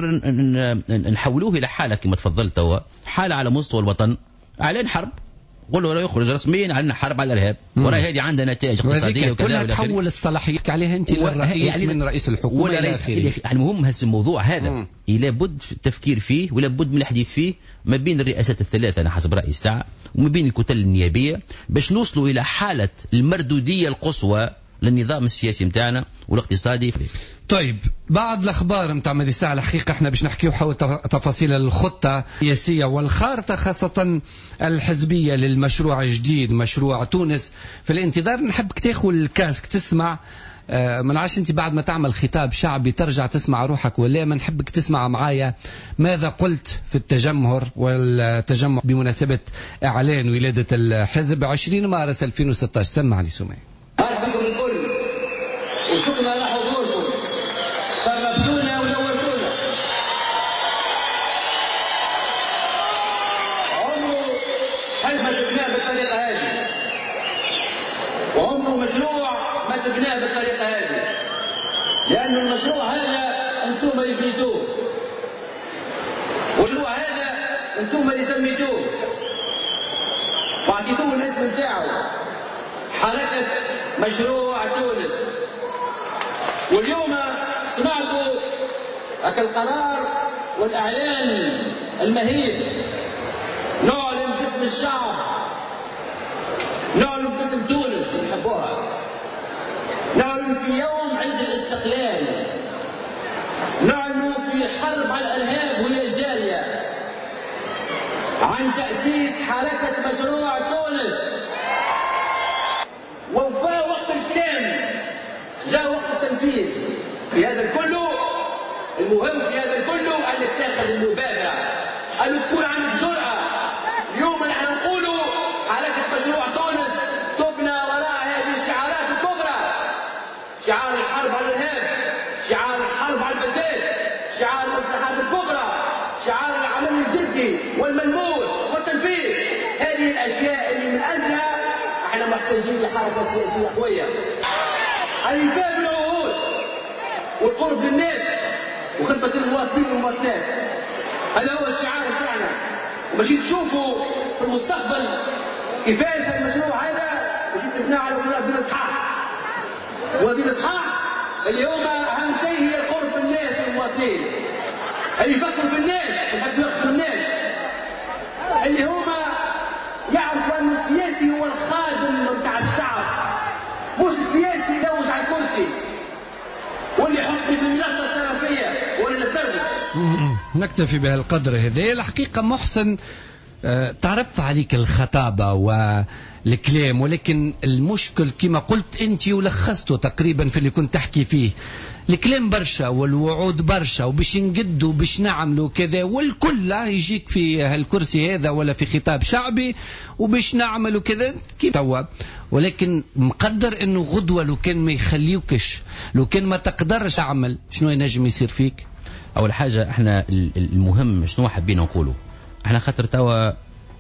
نحولوه الى حاله كما تفضلت توا، حاله على مستوى الوطن، اعلان حرب، قولوا لا يخرج رسميا عن حرب على الارهاب، وراء هذه عندنا نتائج اقتصاديه وكذا. كلها تحول الصلاحيات عليها انت للرئيس يعني من رئيس الحكومه ولا الى اخره. المهم هذا الموضوع هذا لابد التفكير فيه ولابد من الحديث فيه ما بين الرئاسات الثلاثه انا حسب رايي الساعه، وما بين الكتل النيابيه، باش نوصلوا الى حاله المردوديه القصوى للنظام السياسي متاعنا والاقتصادي. طيب بعد الاخبار نتاع مدي الساعه الحقيقه احنا باش نحكيو حول تفاصيل الخطه السياسيه والخارطه خاصه الحزبيه للمشروع الجديد مشروع تونس في الانتظار. نحبك تاخذ الكاسك تسمع، آه ما نعرفش انت بعد ما تعمل خطاب شعبي ترجع تسمع روحك ولا ما، نحبك تسمع معايا ماذا قلت في التجمهر والتجمع بمناسبه اعلان ولاده الحزب عشرين مارس ألفين وستة عشر. سمعني سمعي. مرحبا بكم الكل وشكرا على حضوركم، شرفتونا ونورتونا. عمره حزب ما تبناه بالطريقه هذه، وعمره مشروع ما تبناه بالطريقه هذه. لأن المشروع هذا أنتم اللي بنيتوه، والمشروع هذا أنتم اللي سميتوه وأعطيتوه الاسم نتاعه حركة مشروع تونس. واليوم سمعتوا هذا القرار والإعلان المهيب، نعلن باسم الشعب، نعلن باسم تونس نحبوها، نعلن في يوم عيد الاستقلال، نعلن في حرب على الإرهاب وهي الجارية عن تأسيس حركة مشروع تونس. وفاء وقت الكلام، جاء وقت التنفيذ. في هذا الكل المهم في هذا الكل أنك تاخذ المبادرة، أن تكون عندك جرأة. اليوم نحن نقولوا حركة مشروع تونس تبنى وراء هذه الشعارات الكبرى: شعار الحرب على الإرهاب، شعار الحرب على الفساد، شعار الإصلاحات الكبرى، شعار العمل الجدي والملموس والتنفيذ. هذه الأشياء اللي من أجلها احنا محتاجين لحركة سياسية قوية. الإنفاذ بالعهود والقرب للناس وخدمة المواطنين والمواطنات، هذا هو الشعار بتاعنا. وماشي تشوفوا في المستقبل كيفاش المشروع هذا ماشي تبنى على موازين اصحاح. موازين اصحاح اليوم اهم شيء هي القرب بالناس والمواطنين، اللي يفكروا في الناس، يحبوا يخدموا الناس، اللي هما يعرفوا ان السياسي هو الخادم بتاع الشعب، مش السياسي يلوج على الكرسي واللي يحطني في المنصه الشرفيه ولا الدرجه. نكتفي بهالقدر هذا. الحقيقه محسن أه تعرف عليك الخطابه والكلام، ولكن المشكل كما قلت انت ولخصته تقريبا في اللي كنت تحكي فيه. الكلام برشا والوعود برشا وباش نقدوا باش نعملوا كذا، والكل يجيك في هالكرسي هذا ولا في خطاب شعبي وباش نعملوا كذا كيف توا. ولكن مقدر انه غدوه لو كان ما يخليوكش، لو كان ما تقدرش تعمل، شنو ينجم يصير فيك؟ اول حاجه احنا المهم شنو حابين نقوله، احنا خاطر توا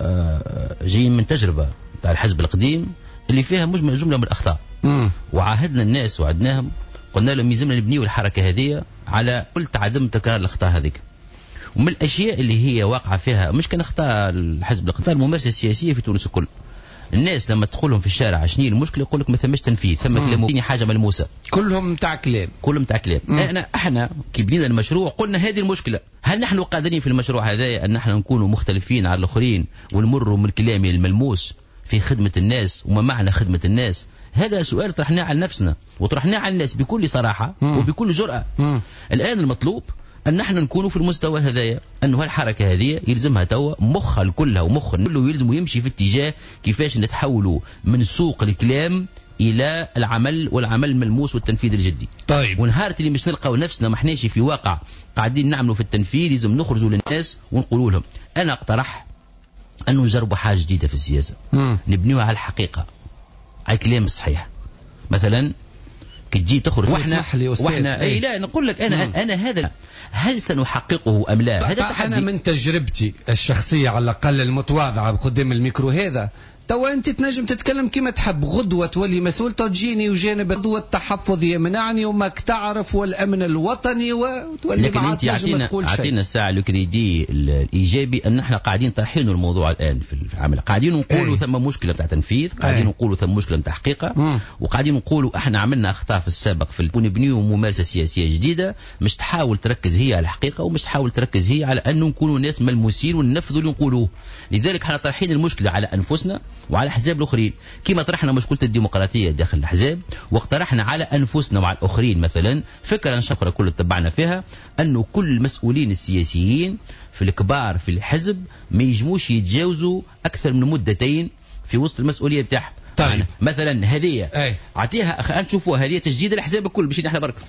جايين من تجربه تاع الحزب القديم اللي فيها مجمل جمله من الاخطاء، مم. وعاهدنا الناس وعدناهم، قلنا لهم يلزمنا نبنيوا الحركه هذه على كل تعدم تكرار الاخطاء هذيك. ومن الاشياء اللي هي واقعه فيها مش كان اخطاء الحزب القديم، الممارسه السياسيه في تونس الكل. الناس لما تدخلهم في الشارع شنو المشكله يقول لك ما ثماش تنفيذ، ثم كلام حاجه ملموسه، كلهم تاع كلام، كلهم تاع كلام. احنا احنا كي بنينا المشروع قلنا هذه المشكله، هل نحن قادرين في المشروع هذا ان نحن نكونوا مختلفين على الاخرين ونمروا من الكلام الملموس في خدمه الناس؟ وما معنى خدمه الناس؟ هذا سؤال طرحناه على نفسنا وطرحناه على الناس بكل صراحه مم. وبكل جرأه. مم. الان المطلوب أن نحن نكون في المستوى هذايا، أنه هالحركة هذه يلزمها توا مخها كلها ومخ كله يلزم يمشي في اتجاه كيفاش نتحولوا من سوق الكلام إلى العمل، والعمل الملموس والتنفيذ الجدي. طيب ونهارت اللي مش نلقاو نفسنا ما احناش في واقع قاعدين نعملوا في التنفيذ، لازم نخرجوا للناس ونقولوا لهم. أنا اقترح أنه نجربوا حاجة جديدة في السياسة، مم. نبنيوها على الحقيقة، على الكلام الصحيح. مثلا كي تجي تخرج واحنا واحنا اي لا نقول لك انا مم. انا هذا هل سنحققه ام لا؟ هذا تحدي. انا من تجربتي الشخصيه على الاقل المتواضعه قدام الميكرو هذا، توا انت تنجم تتكلم كما تحب، غدوه تولي مسؤول تجيني وجانب غدوه التحفظ يمنعني وماك تعرف والامن الوطني وتولي. لكن انت عطينا عطينا الساعه الكريدي الايجابي ان احنا قاعدين طرحين الموضوع الان في العمل، قاعدين نقولوا ثم مشكله تاع تنفيذ، قاعدين نقولوا ثم مشكله تاع تحقيقها، وقاعدين نقولوا احنا عملنا اخطاء في السابق في ونبنيو ممارسه سياسيه جديده مش تحاول تركز هي على الحقيقه ومش تحاول تركز هي على انه نكونوا ناس ملموسين وننفذوا اللي نقولوه. لذلك احنا طرحين المشكله على انفسنا وعلى الاحزاب الاخرين، كما طرحنا مشكله الديمقراطيه داخل الاحزاب، واقترحنا على انفسنا وعلى الاخرين مثلا فكره ان شكرا كل اتبعنا فيها، انه كل المسؤولين السياسيين في الكبار في الحزب ما يجموش يتجاوزوا اكثر من مدتين في وسط المسؤوليه بتاعهم. طيب يعني مثلا هديه اعطيها نشوفوها هديه تجديد الاحزاب الكل باش احنا برك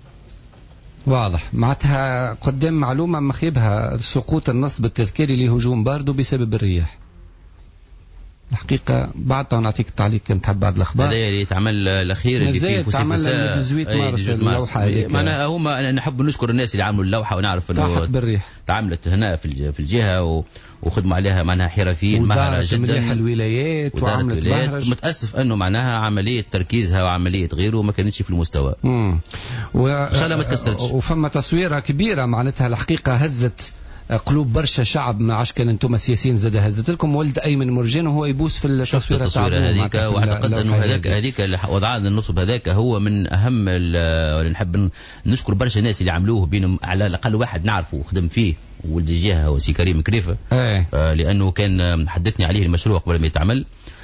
واضح. معناتها قدام معلومه مخيبها سقوط النصب التذكاري لهجوم باردو بسبب الرياح. الحقيقة بعد نعطيك التعليق كنت حاب بعد الأخبار. هذا اللي تعمل الأخير اللي فيه تعمل ثمانية عشر مارس اللوحة. معناها هما نحب نشكر الناس اللي عملوا اللوحة ونعرف أنه تعملت هنا في في الجهة وخدموا عليها معناها حرفيين مهرة جدا. مليح الولايات وعملت مهرج. متأسف أنه معناها عملية تركيزها وعملية غيره ما كانتش في المستوى. امم و... إن شاء الله ما تكسرتش. وفما تصويرة كبيرة معناتها الحقيقة هزت قلوب برشا شعب. ما عادش كان انتم سياسيين زاد هزت لكم ولد ايمن مرجان وهو يبوس في التصويره التصويره هذيك. واعتقد انه هذاك هذيك اللي وضعنا النصب هذاك هو من اهم اللي نحب نشكر برشا الناس اللي عملوه بينهم على الاقل واحد نعرفه وخدم فيه ولد الجهه هو سي كريم كريفه. آه لانه كان حدثني عليه المشروع قبل ما يتعمل.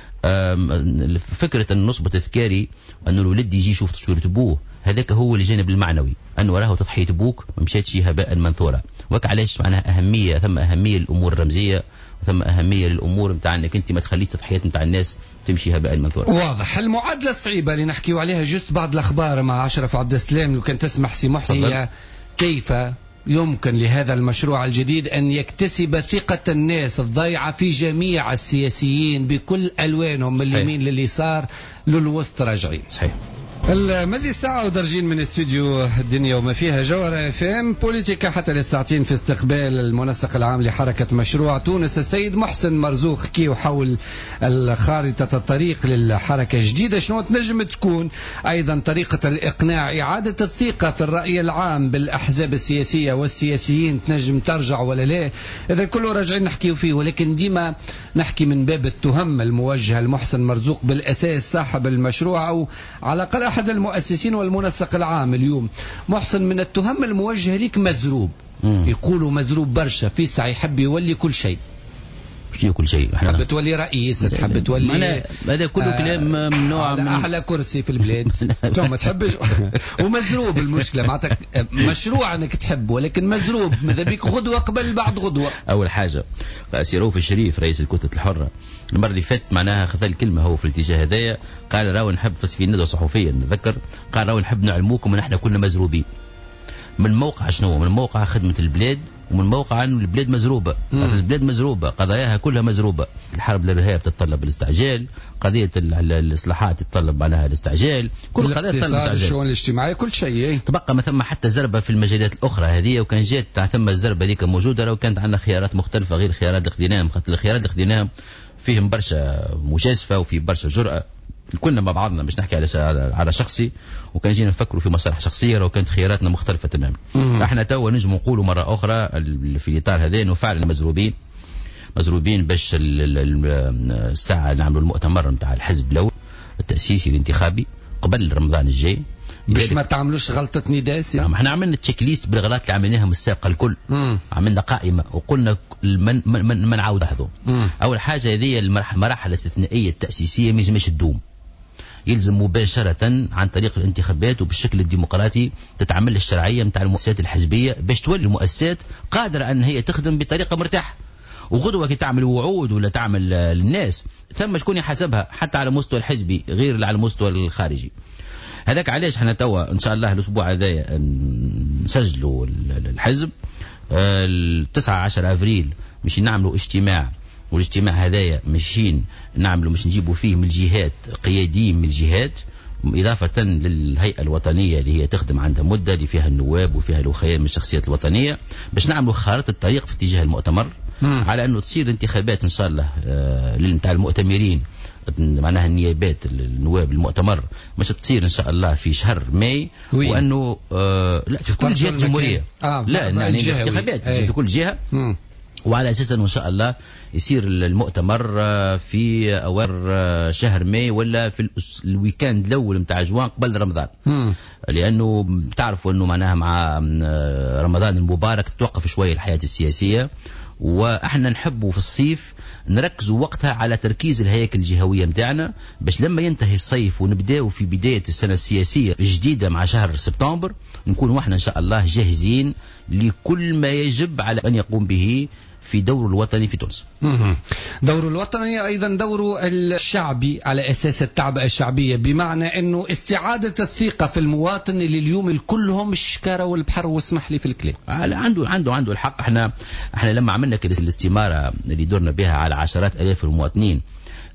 فكره النصب التذكاري انه الولد يجي يشوف تصويره ابوه هذاك هو الجانب المعنوي انه راه تضحيه ابوك ما مشاتش هباء منثورا. وك علاش معناها اهميه ثم اهميه للامور الرمزيه وثم اهميه للامور نتاع انك انت ما تخليش تضحيات نتاع الناس تمشي هباء منثورا. واضح. المعادله الصعيبه اللي نحكيو عليها جست بعد الاخبار مع اشرف عبد السلام لو كان تسمح سي محسن هي كيف يمكن لهذا المشروع الجديد أن يكتسب ثقة الناس الضيعة في جميع السياسيين بكل ألوانهم من اليمين لليسار للوسط راجعين. صحيح. المذي الساعة ودرجين من استوديو الدنيا وما فيها جوهرة اف ام بوليتيكا حتى للساعتين في استقبال المنسق العام لحركة مشروع تونس السيد محسن مرزوق كي حول الخارطة الطريق للحركة الجديدة شنو تنجم تكون أيضا طريقة الإقناع إعادة الثقة في الرأي العام بالأحزاب السياسية والسياسيين تنجم ترجع ولا لا. إذا كله راجعين نحكيه فيه ولكن ديما نحكي من باب التهم الموجهة لمحسن مرزوق بالأساس صاحب المشروع أو على الأقل أحد المؤسسين والمنسق العام. اليوم محسن من التهم الموجهة ليك مزروب. مم. يقولوا مزروب برشا في ساعة يحب يولي كل شيء. شنو كل شيء؟ حب تولي رئيس تحب تولي هذا كله آه كلام من نوع من أحلى كرسي في البلاد تو ما تحبش ومزروب. المشكلة معناتك مشروع أنك تحب ولكن مزروب ماذا بيك غدوة قبل بعد غدوة. أول حاجة سيروف الشريف رئيس الكتلة الحرة المرة اللي فاتت معناها خذ الكلمة هو في الاتجاه هذايا قال راهو نحب في ندوة صحفية نتذكر قال راهو نحب نعلموكم ونحن كنا مزروبين من موقع شنو من موقع خدمة البلاد ومن موقع أن البلاد مزروبة. البلاد مزروبة قضاياها كلها مزروبة. الحرب الإرهاب تتطلب الاستعجال قضية الإصلاحات تتطلب معناها الاستعجال كل قضايا تتطلب الاستعجال الشؤون الاجتماعية كل شيء. تبقى ما ثم حتى زربة في المجالات الأخرى هذه وكان جات ثم الزربة ذيك موجودة لو كانت عندنا خيارات مختلفة غير خيارات الاقتنام. خاطر الخيارات الاقتنام فيهم برشا مجازفة وفي برشا جرأة. كنا مع بعضنا مش نحكي على على شخصي وكان جينا نفكروا في مصالح شخصيه لو كانت خياراتنا مختلفه تماما. احنا توا نجم نقولوا مره اخرى في الاطار هذا انه فعلا مزروبين مزروبين باش الساعه نعملوا المؤتمر نتاع الحزب الاول التاسيسي الانتخابي قبل رمضان الجاي باش ما تعملوش غلطه نداسي. نعم احنا عملنا تشيك ليست بالغلطات اللي عملناها من السابقه الكل. مم. عملنا قائمه وقلنا من من من, من نعاود نحضر. اول حاجه هذه المراحل الاستثنائيه التاسيسيه ما يلزمش تدوم يلزم مباشرة عن طريق الانتخابات وبالشكل الديمقراطي تتعمل الشرعية متاع المؤسسات الحزبية باش تولي المؤسسات قادرة أن هي تخدم بطريقة مرتاحة. وغدوة كي تعمل وعود ولا تعمل للناس ثم شكون يحاسبها حتى على مستوى الحزبي غير على المستوى الخارجي. هذاك علاش احنا توا ان شاء الله الاسبوع هذايا نسجلوا الحزب التسعة عشر افريل مش نعملوا اجتماع والاجتماع هذايا ماشيين نعملوا مش نجيبوا فيه من الجهات قياديين من الجهات إضافة للهيئة الوطنية اللي هي تخدم عندها مدة اللي فيها النواب وفيها الوخيان من الشخصيات الوطنية باش نعملوا خارطة الطريق في اتجاه المؤتمر. مم. على أنه تصير انتخابات إن شاء الله للمتاع المؤتمرين معناها النيابات النواب المؤتمر مش تصير إن شاء الله في شهر ماي. وي. وأنه آه لا في كل جهة الجمهورية. آه لا يعني انتخابات في كل جهة. مم. وعلى أساس أنه إن شاء الله يصير المؤتمر في أوائل شهر ماي ولا في الويكاند الأول متاع جوان قبل رمضان. مم. لأنه تعرفوا أنه معناها مع رمضان المبارك تتوقف شوية الحياة السياسية وإحنا نحبوا في الصيف نركزوا وقتها على تركيز الهياكل الجهوية متاعنا باش لما ينتهي الصيف ونبداو في بداية السنة السياسية الجديدة مع شهر سبتمبر نكونوا احنا إن شاء الله جاهزين لكل ما يجب على أن يقوم به في دور الوطني في تونس. دور الوطني أيضا دور الشعبي على أساس التعبئة الشعبية بمعنى أنه استعادة الثقة في المواطن اللي اليوم الكلهم الشكارة والبحر واسمح لي في الكلام. عنده عنده عنده الحق. احنا احنا لما عملنا كده الاستمارة اللي دورنا بها على عشرات آلاف المواطنين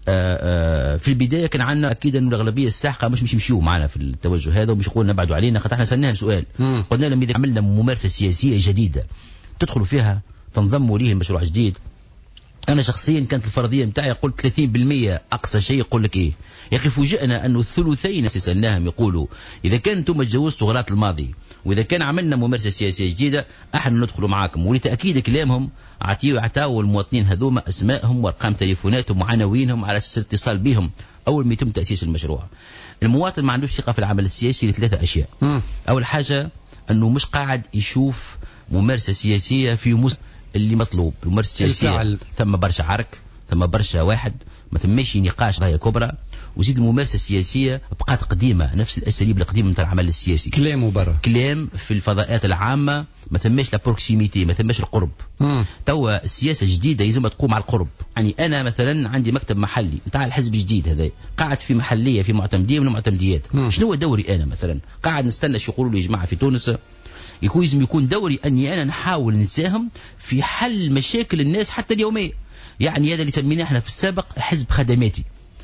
في البداية كان عندنا أكيد أن الأغلبية الساحقة مش مش يمشيوا معنا في التوجه هذا ومش يقولوا نبعدوا علينا، خاطر احنا سألناهم سؤال قلنا لهم إذا عملنا ممارسة سياسية جديدة تدخلوا فيها تنضموا ليه المشروع جديد. أنا شخصيا كانت الفرضية متاعي قلت ثلاثين بالمئة أقصى شيء. يقول لك إيه يا أخي فوجئنا أنه الثلثين سألناهم يقولوا إذا كان أنتم تجاوزتوا غلط الماضي وإذا كان عملنا ممارسة سياسية جديدة احنا ندخلوا معاكم. ولتأكيد كلامهم عطيوا عطاوا المواطنين هذوما أسمائهم وأرقام تليفوناتهم وعناوينهم على أساس الاتصال بهم أول ما يتم تأسيس المشروع. المواطن ما عندوش ثقة في العمل السياسي لثلاثة أشياء. م. أول حاجة أنه مش قاعد يشوف ممارسة سياسية في مستوى اللي مطلوب. الممارسة السياسية ثم برشا عرك ثم برشا واحد ما ثماش نقاش غاية كبرى. وزيد الممارسة السياسية بقات قديمة نفس الأساليب القديمة نتاع العمل السياسي. كلام وبرا كلام في الفضاءات العامة ما ثماش لا بروكسيميتي ما ثماش القرب. توا السياسة جديدة يلزم تقوم على القرب. يعني أنا مثلا عندي مكتب محلي نتاع الحزب الجديد هذا قاعد في محلية في معتمدية من المعتمديات. شنو هو دوري أنا مثلا قاعد نستنى شو يقولوا لي يا جماعة في تونس يكون لازم يكون دوري أني أنا نحاول نساهم في حل مشاكل الناس حتى اليومية. يعني هذا اللي سميناه احنا في السابق حزب خدماتي.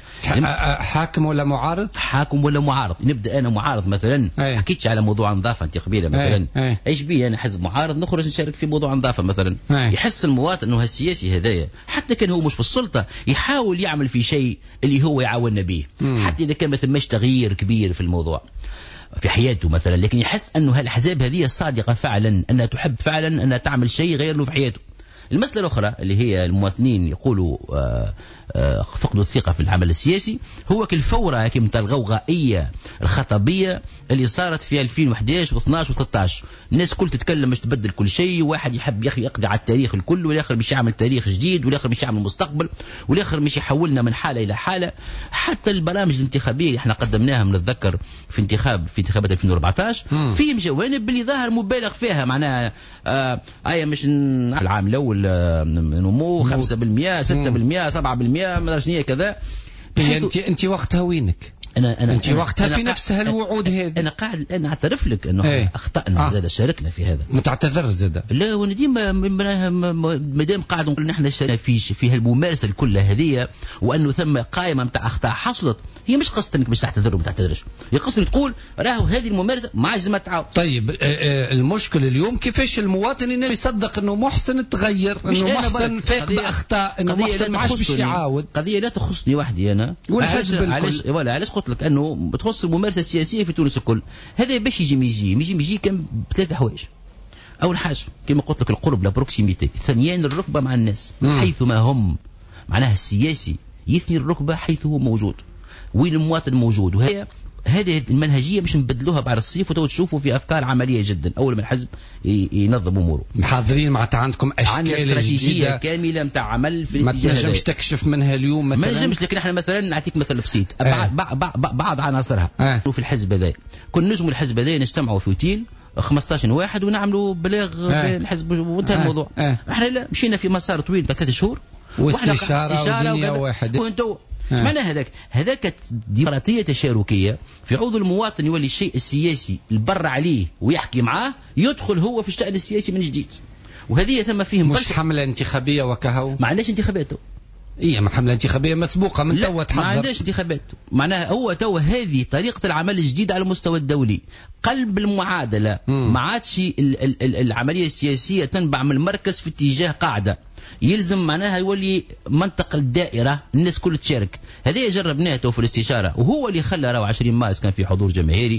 حاكم ولا معارض؟ حاكم ولا معارض. نبدا انا معارض مثلا أيه. حكيتش على موضوع نظافه انت قبيله مثلا أيه. ايش بي انا حزب معارض نخرج نشارك في موضوع نظافه مثلا أيه. يحس المواطن انه هالسياسي هذايا حتى كان هو مش في السلطه يحاول يعمل في شيء اللي هو يعاوننا به حتى اذا كان ما ثماش تغيير كبير في الموضوع في حياته مثلا، لكن يحس انه هالاحزاب هذه صادقه فعلا انها تحب فعلا انها تعمل شيء غير له في حياته. المسألة الأخرى اللي هي المواطنين يقولوا آآ آآ فقدوا الثقة في العمل السياسي هو كالفورة كم الغوغائية الخطبية اللي صارت في ألفين وأحد عشر واثني عشر وثلاثة عشر. الناس كل تتكلم مش تبدل كل شيء، واحد يحب يخي يقضي على التاريخ الكل والآخر مش يعمل تاريخ جديد والآخر مش يعمل مستقبل والآخر مش يحولنا من حالة إلى حالة. حتى البرامج الانتخابية اللي احنا قدمناها بنتذكر في انتخاب في انتخابات ألفين وأربعة عشر فيهم جوانب اللي ظاهر مبالغ فيها معناها آه آية مش العام الأول نمو خمسة بالمئة ستة بالمئة سبعة بالمئة ما شنو كذا. انت انت وقتها وينك؟ انا انا انت أنا وقتها أنا في نفس هالوعود هذه. انا قاعد الان اعترف لك انه ايه؟ اخطانا آه. زاد شاركنا في هذا. متعتذر زاد؟ لا وانا ديما ما دام قاعد نقول نحن شاركنا في في هالممارسه الكل هذه وانه ثم قائمه نتاع اخطاء حصلت. هي مش قصه انك مش تعتذر وما تعتذرش، هي قصه تقول راهو هذه الممارسه ما عادش ما تعاود. طيب المشكل اليوم كيفاش المواطن انه يصدق انه محسن تغير، انه محسن فاقد اخطاء، انه محسن ما عادش يعاود. قضيه لا تخصني وحدي انا والحزب علاش ولا علاش قلت لك انه تخص الممارسه السياسيه في تونس الكل. هذا باش يجي يجي يجي يجي كم بثلاثه حوايج. اول حاجه كما قلت لك القرب لا بروكسيميتي، ثانيا الركبه مع الناس حيثما هم، معناها السياسي يثني الركبه حيث هو موجود وين المواطن موجود. وهي هذه المنهجيه مش نبدلوها بعد الصيف وتو تشوفوا في افكار عمليه جدا. اول ما الحزب ينظم اموره محاضرين معناتها عندكم اشكال جديده كامله نتاع عمل في ما تنجمش تكشف منها اليوم مثلا. ما نجمش، لكن احنا مثلا نعطيك مثل بسيط آه. بعض, بعض, بعض عناصرها آه. في الحزب هذا كنا نجموا الحزب هذا نجتمعوا في اوتيل خمسطاش واحد ونعملوا بلاغ آه. الحزب وانتهى آه. الموضوع آه. احنا لا مشينا في مسار طويل ثلاث شهور واستشاره ودنيا واحده وانتو آه. معنى هذاك هذاك ديمقراطيه تشاركيه في عوض المواطن يولي الشيء السياسي البر عليه ويحكي معاه يدخل هو في الشأن السياسي من جديد. وهذه ثم فيهم مش حمله انتخابيه وكهو ما عندناش انتخابات. ايه ما حمله انتخابيه مسبوقه من توا تحضر. ما عندناش انتخابات، معناها هو توا هذه طريقه العمل الجديده على المستوى الدولي. قلب المعادله ما عادش العمليه السياسيه تنبع من المركز في اتجاه قاعده، يلزم معناها يولي منطقة الدائرة الناس كل تشارك. هذه جربناه في الاستشارة وهو اللي خلى راهو عشرين مارس كان في حضور جماهيري.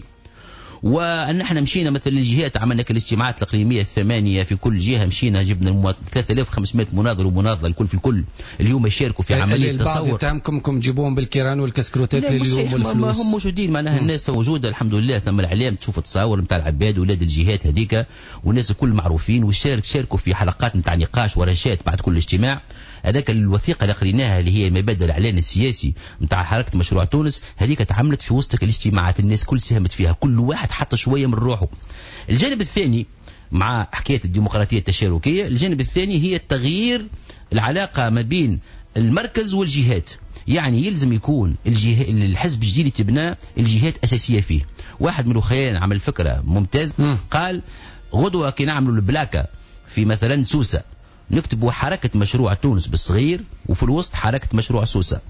وأن احنا مشينا مثل الجهات عملنا كالاجتماعات الإقليمية الثمانية في كل جهة مشينا جبنا ثلاثة آلاف وخمسمائة مناظر ومناظر الكل في الكل اليوم يشاركوا في عملية التصور. البعض يتهمكم تجيبوهم بالكيران والكسكروتات اليوم والفلوس. هم موجودين معناها الناس موجودة الحمد لله. ثم الإعلام تشوف التصاور نتاع العباد ولاد الجهات هذيك والناس الكل معروفين وشارك شاركوا في حلقات نتاع نقاش ورشات بعد كل اجتماع. هذاك الوثيقة اللي قريناها اللي هي مبادئ الإعلان السياسي نتاع حركة مشروع تونس هذيك تعملت في وسط الاجتماعات الناس كل ساهمت فيها كل واحد حط شوية من روحه. الجانب الثاني مع حكاية الديمقراطية التشاركية الجانب الثاني هي التغيير العلاقة ما بين المركز والجهات. يعني يلزم يكون الجه... الحزب الجديد اللي تبناه الجهات أساسية فيه. واحد من الأخوان عمل فكرة ممتاز قال غدوة كي نعملوا البلاكة في مثلا سوسة نكتبوا حركة مشروع تونس بالصغير وفي الوسط حركة مشروع سوسة.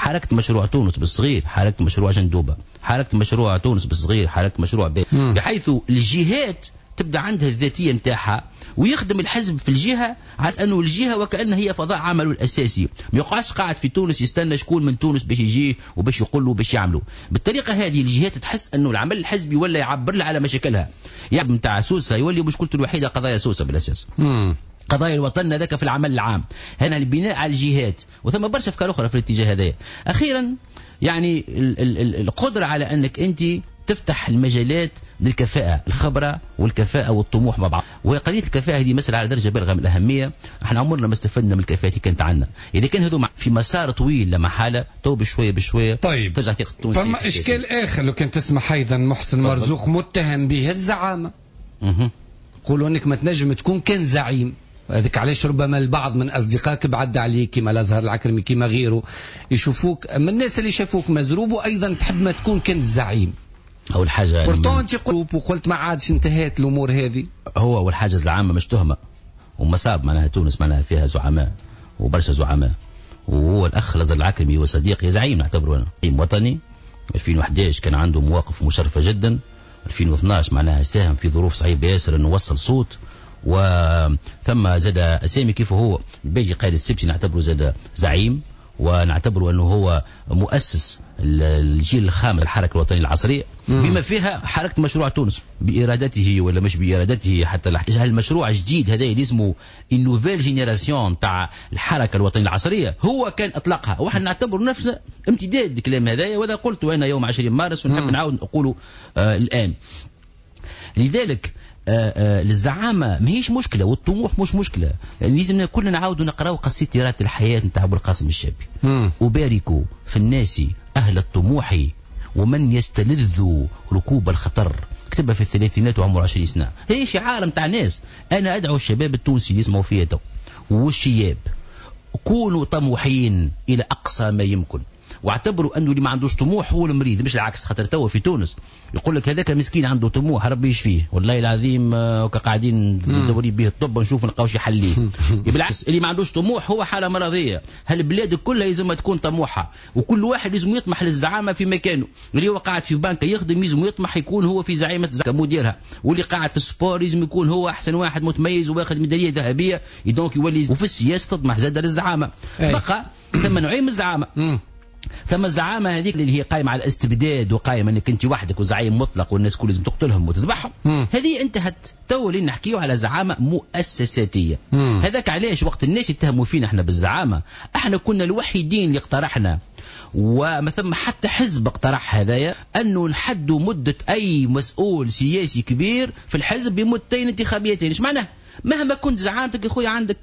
حركت مشروع تونس بالصغير، حركت مشروع جندوبة، حركت مشروع تونس بالصغير، حركت مشروع بي. بحيث الجهات تبدا عندها الذاتيه نتاعها ويخدم الحزب في الجهه على انه الجهه وكانها هي فضاء عمله الاساسي، ما يقعدش قاعد في تونس يستنى شكون من تونس باش يجي وباش يقول له باش يعملوا. بالطريقه هذه الجهات تحس انه العمل الحزبي ولا يعبر لها على مشاكلها. يعني نتاع سوسه يولي مشكلته الوحيده قضايا سوسه بالاساس. مم. قضايا الوطن هذاك في العمل العام، هنا البناء على الجهات، وثم برشا افكار اخرى في الاتجاه هذا. اخيرا يعني القدره على انك انت تفتح المجالات للكفاءة، الخبرة والكفاءة والطموح مع بعض. وهي قضية الكفاءة هذه مسألة على درجة بالغة من الأهمية. احنا عمرنا ما استفدنا من الكفاءة اللي كانت عندنا. إذا كان هذو في مسار طويل لما حالة تو بشوية بشوية طيب ترجع ثقة التونسي. ثم إشكال آخر لو كان تسمح أيضا محسن مرزوق متهم به الزعامة. يقولوا أنك ما تنجم تكون كان زعيم. هذاك علاش ربما البعض من أصدقائك بعد عليك كما الأزهر العكرمي كما غيره يشوفوك من الناس اللي شافوك مزروب وأيضا تحب ما تكون كان زعيم. أول حاجة بورتون أنت قلت وقلت ما عادش انتهت الأمور هذه. هو أول حاجة الزعامة مش تهمة ومصاب، معناها تونس معناها فيها زعماء وبرشا زعماء، وهو الأخ الأزهر العكرمي وصديقي زعيم نعتبره أنا زعيم وطني. ألفين وأحد عشر كان عنده مواقف مشرفة جدا. ألفين واثني عشر معناها ساهم في ظروف صعيبة ياسر أنه وصل صوت، وثم زاد أسامي كيف هو الباجي قائد السبتي نعتبره زاد زعيم، ونعتبره أنه هو مؤسس الجيل الخامس الحركة الوطنية العصرية بما فيها حركة مشروع تونس بإرادته ولا مش بإرادته. حتى المشروع الجديد هذا اللي اسمه النوفيل جينيراسيون تاع الحركة الوطنية العصرية هو كان أطلقها، وحنا نعتبر نفسه امتداد الكلام هذا، وهذا قلته أنا يوم عشرين مارس ونحب نعاود نقوله آه الآن. لذلك آه آه للزعامة ما هيش مشكلة والطموح مش مشكلة، يعني لازم كلنا نعاودوا نقراو قصيدة الحياة نتاع أبو القاسم الشابي. أبارك في الناس أهل الطموح ومن يستلذ ركوب الخطر، كتبها في الثلاثينات وعمره عشرين سنة. هي شعار متاع ناس. أنا أدعو الشباب التونسي اللي يسمعوا فيها تو والشياب كونوا طموحين إلى أقصى ما يمكن، واعتبروا انه اللي ما عندوش طموح هو المريض مش العكس. خاطر توا في تونس يقول لك هذاك مسكين عنده طموح ربي يشفيه، والله العظيم وكقاعدين ندوري به الطب ونشوف نلقاوش يحليه. بالعكس اللي ما عندوش طموح هو حاله مرضيه. هالبلاد كلها لازم تكون طموحه، وكل واحد لازم يطمح للزعامه في مكانه. اللي هو قاعد في بنك يخدم لازم يطمح يكون هو في زعيمه مديرها، واللي قاعد في السبور لازم يكون هو احسن واحد متميز واخذ ميداليه ذهبيه، دونك يولي. وفي السياسه تطمح زاد للزعامه. بقى ثم نوعين من الزعامه. ثم الزعامة هذيك اللي هي قائمة على الاستبداد وقائمة انك انت وحدك وزعيم مطلق والناس كل لازم تقتلهم وتذبحهم، هذه انتهت. تو اللي نحكيو على زعامة مؤسساتية. هذاك علاش وقت الناس يتهموا فينا احنا بالزعامة، احنا كنا الوحيدين اللي اقترحنا وما ثم حتى حزب اقترح هذايا انه نحدوا مدة اي مسؤول سياسي كبير في الحزب بمدتين انتخابيتين. ايش معناه؟ مهما كنت زعامتك يا خويا عندك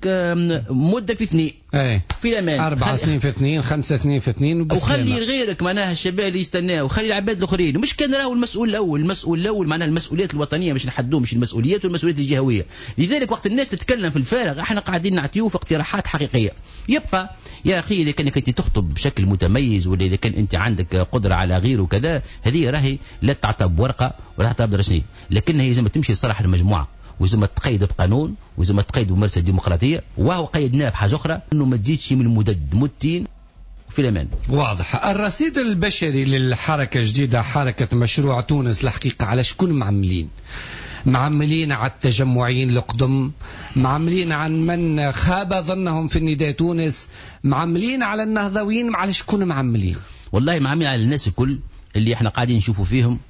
مده في اثنين ايه في الامان، اربع سنين في اثنين، خمسة سنين في اثنين، وخلي غيرك معناها الشباب اللي يستناه، وخلي العباد الاخرين. مش كان راهو المسؤول الاول، المسؤول الاول معناها المسؤوليات الوطنيه مش نحدوه، مش المسؤوليات والمسؤوليات الجهويه. لذلك وقت الناس تتكلم في الفارغ احنا قاعدين نعطيوه في اقتراحات حقيقيه. يبقى يا اخي اذا كانك انت تخطب بشكل متميز، ولا اذا كان انت عندك قدره على غيره وكذا، هذه راهي لا تعتبر بورقه ولا تعتبر رسميه، لكنها لازم تمشي لصالح المجموعه، وإذا ما تقيد بقانون، وإذا ما تقيد بممارسة الديمقراطية، وهو قيدناه بحاجة أخرى إنه ما تزيدش من المدد مدتين في الأمان. واضح. الرصيد البشري للحركة الجديدة حركة مشروع تونس الحقيقة على شكون معملين؟ معملين على التجمعين القدم، معملين عن من خاب ظنهم في النداء تونس، معملين على النهضويين، على شكون معملين؟ والله معملين على الناس الكل اللي احنا قاعدين نشوفوا فيهم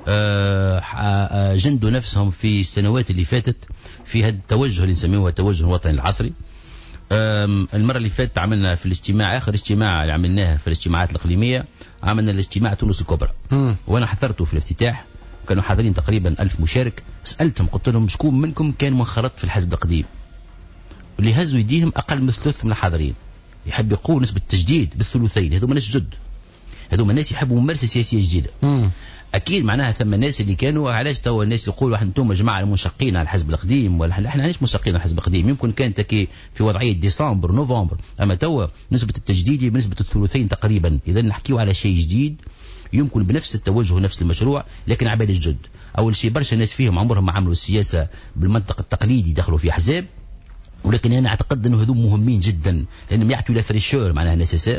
جندوا نفسهم في السنوات اللي فاتت في هذا التوجه اللي نسميه التوجه الوطني العصري. المرة اللي فاتت عملنا في الاجتماع، آخر اجتماع اللي عملناه في الاجتماعات الإقليمية، عملنا الاجتماع تونس الكبرى، وأنا حضرته في الافتتاح، كانوا حاضرين تقريبا ألف مشارك. سألتهم قلت لهم شكون منكم كان منخرط في الحزب القديم؟ واللي هزوا يديهم أقل من ثلث من الحاضرين. يحب يقول نسبة التجديد بالثلثين، هذوما ناس جد، هذوما ناس يحبوا ممارسة سياسية جديدة. مم. اكيد معناها ثم الناس اللي كانوا علاش توا الناس يقولوا انتم جماعه منشقين على الحزب القديم، ولا احنا علاش منشقين على الحزب القديم؟ يمكن كانت كي في وضعيه ديسمبر نوفمبر، اما توا نسبه التجديد بنسبه الثلثين تقريبا. اذا نحكيوا على شيء جديد يمكن بنفس التوجه ونفس المشروع، لكن عباد الجد. اول شيء برشا ناس فيهم عمرهم ما عملوا السياسه بالمنطق التقليدي، دخلوا في احزاب، ولكن انا اعتقد انه هذو مهمين جدا لانهم يعطوا لا فريشور معناها نيسيسير.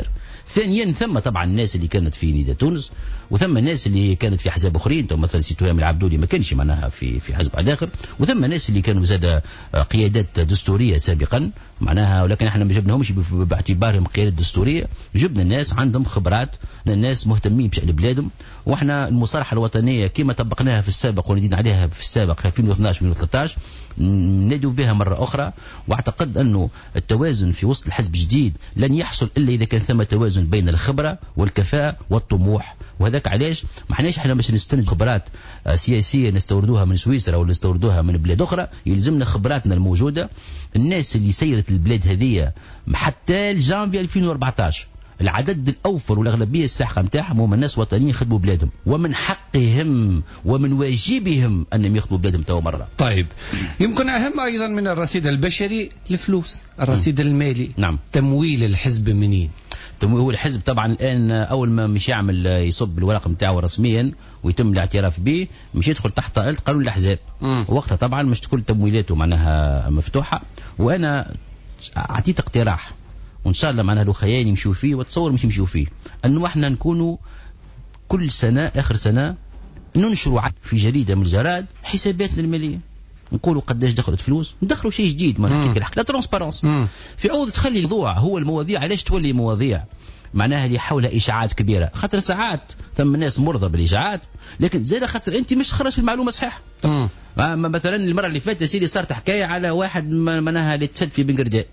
ثانيا ثم طبعا الناس اللي كانت في نداء تونس، وثم الناس اللي كانت في احزاب اخرين، مثلا سي تهام العبدولي ما كانش معناها في في حزب عداخر، وثم ناس اللي كانوا زاد قيادات دستوريه سابقا معناها، ولكن احنا ما جبناهمش باعتبارهم قيادات دستوريه، جبنا الناس عندهم خبرات، الناس مهتمين بشأن بلادهم. واحنا المصالحه الوطنيه كما طبقناها في السابق وندين عليها في السابق في ألفين واثناش ألفين وثلاثة عشر ندعو بها مره اخرى، واعتقد انه التوازن في وسط الحزب الجديد لن يحصل الا اذا كان ثم توازن بين الخبره والكفاءه والطموح. وهذاك علاش ما حناش احنا باش نستند خبرات سياسيه نستوردوها من سويسرا ولا نستوردوها من بلاد اخرى، يلزمنا خبراتنا الموجوده. الناس اللي سيرت البلاد هذه حتى الجانفي ألفين وأربعة عشر العدد الاوفر والاغلبيه الساحقه نتاعهم هم الناس وطنيين يخدموا بلادهم، ومن حقهم ومن واجبهم انهم يخدموا بلادهم تو مره. طيب يمكن اهم ايضا من الرصيد البشري الفلوس، الرصيد م. المالي. نعم. تمويل الحزب منين؟ هو الحزب طبعا الان اول ما مش يعمل يصب الورق نتاعو رسميا ويتم الاعتراف به مش يدخل تحت طائله قانون الاحزاب، وقتها طبعا مش تكون تمويلاته معناها مفتوحه. وانا اعطيت اقتراح وان شاء الله معناها لو خيالي يمشوا فيه وتصور مش يمشوا فيه، انه احنا نكونوا كل سنه اخر سنه ننشروا في جريده من الجرائد حساباتنا الماليه، نقولوا قداش دخلت فلوس، ندخلوا شيء جديد ما نحكي لك لا ترانسبارونس في عوض تخلي الموضوع هو المواضيع. علاش تولي مواضيع معناها اللي حولها اشاعات كبيره؟ خاطر ساعات ثم ناس مرضى بالاشاعات، لكن زي خاطر انت مش تخرج المعلومه صحيحه. مثلا المره اللي فاتت سيدي صارت حكايه على واحد معناها اللي تشد في بن قرداء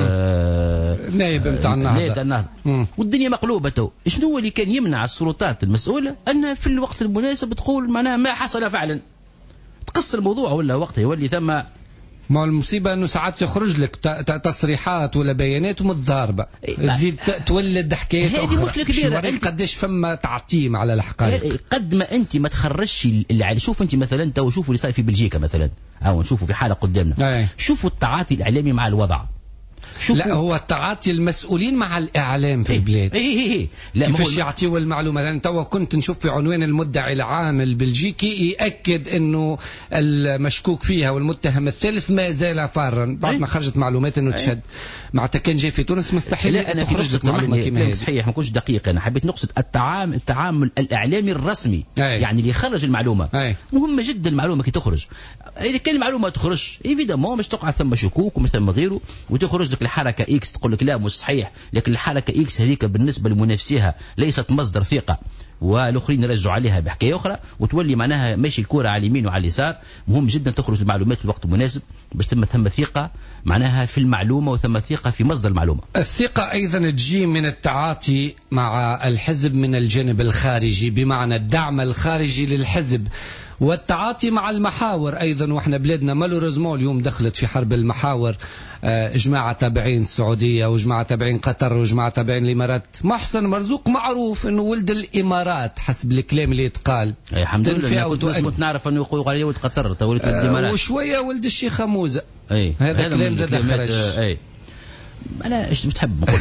آه نائب نتاع النهضه نائب النهضه، والدنيا مقلوبه تو. شنو هو اللي كان يمنع السلطات المسؤوله انها في الوقت المناسب تقول معناها ما حصل فعلا، تقص الموضوع ولا وقتها يولي ثم. ما المصيبه انه ساعات يخرج لك تصريحات ولا بيانات ومتضاربه، تزيد تولد حكايات اخرى. هذه مشكله كبيره. انت قداش فما تعتيم على الحقائق قد ما انت ما تخرجش اللي. شوف انت مثلا تو شوفوا اللي صار في بلجيكا مثلا، او نشوفوا في حاله قدامنا. أي. شوفوا التعاطي الاعلامي مع الوضع. لا هو التعاطي المسؤولين مع الاعلام في إيه البلاد. اي اي اي لا كيفاش يعطيوا المعلومه؟ لان تو كنت نشوف في عنوان المدعي العام البلجيكي ياكد انه المشكوك فيها والمتهم الثالث ما زال فارا بعد إيه؟ ما خرجت معلومات انه تشهد. معناتها كان جاي في تونس مستحيل لا أنا تخرج لك معلومه كيما هذه. صحيح ما كنتش دقيق، انا حبيت نقصد التعامل التعامل الاعلامي الرسمي. أي. يعني اللي يخرج المعلومه. أي. مهمه جدا المعلومه كي تخرج. اذا كان المعلومه ما تخرج ايفيدامون مش تقع ثم شكوك ومن ثم غيره، وتخرج لك الحركه اكس تقول لك لا مش صحيح، لكن الحركه اكس هذيك بالنسبه لمنافسيها ليست مصدر ثقه، والاخرين يرجعوا عليها بحكايه اخرى، وتولي معناها ماشي الكره على اليمين وعلى اليسار. مهم جدا تخرج المعلومات في الوقت المناسب باش تم ثم ثقه معناها في المعلومه وثم ثقه في مصدر المعلومه. الثقه ايضا تجي من التعاطي مع الحزب من الجانب الخارجي، بمعنى الدعم الخارجي للحزب، والتعاطي مع المحاور ايضا. واحنا بلادنا مالوريزمون اليوم دخلت في حرب المحاور، جماعه تابعين السعوديه وجماعه تابعين قطر وجماعه تابعين الامارات. محسن مرزوق معروف انه ولد الامارات حسب الكلام اللي يتقال. اي الحمد لله كنت, كنت نعرف انه يقول عليه ولد قطر تو ولد الامارات، وشويه ولد الشيخ موزه. اي هذا كلام زاد خرج. اي انا ايش بتحب نقول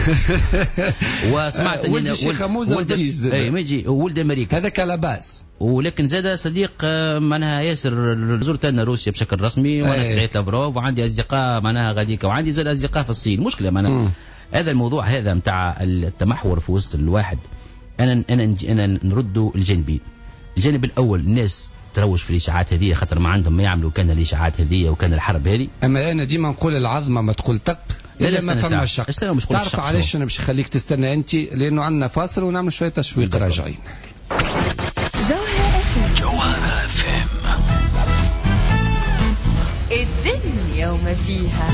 وسمعت ولد الشيخ موزه ولد اي ما يجي ولد امريكا هذاك لاباس. ولكن زاد صديق معناها ياسر زرت انا روسيا بشكل رسمي، وانا سعيت لافروف، وعندي اصدقاء معناها غاديك، وعندي زاد اصدقاء في الصين. مشكله معناها هذا الموضوع هذا نتاع التمحور في وسط الواحد. انا انا انا نردوا الجانبين. الجانب الاول الناس تروج في الاشاعات هذه خاطر ما عندهم ما يعملوا، كان الاشاعات هذه وكان الحرب هذه. اما انا ديما نقول العظمه ما تقول تق لا ما فما شك. تعرف علاش انا باش نخليك تستنى انت؟ لانه عندنا فاصل ونعمل شويه تشويق راجعين. جوهرة اف ام. جوهرة اف ام. الدنيا وما فيها.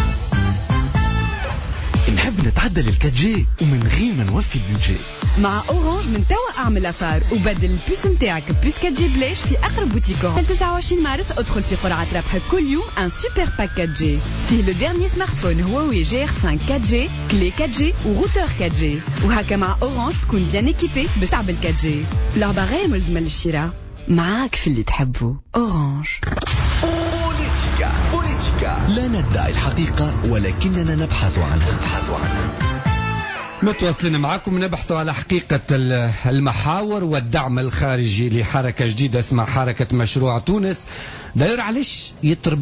نحب نتعدى للكات جي ومن غير ما نوفي البيدجي. مع اورانج من توا اعمل افار وبدل البوس نتاعك بوس كات جي بلاش في اقرب بوتيك اورانج. تسعة وعشرين مارس ادخل في قرعه ربح كل يوم ان سوبر باك كات جي فيه لو ديرني سمارت فون هواوي جي ار خمسة كات جي، كلي كات جي وروتور كات جي. وهكا مع اورانج تكون بيان ايكيبي باش تعمل كات جي. لعبه غير ملزمه للشراء، معاك في اللي تحبه. اورانج. بوليتيكا بوليتيكا لا ندعي الحقيقه ولكننا نبحث عنها نبحث عنها متواصلين معكم نبحث على حقيقة المحاور والدعم الخارجي لحركة جديدة اسمها حركة مشروع تونس. داير علاش يتربط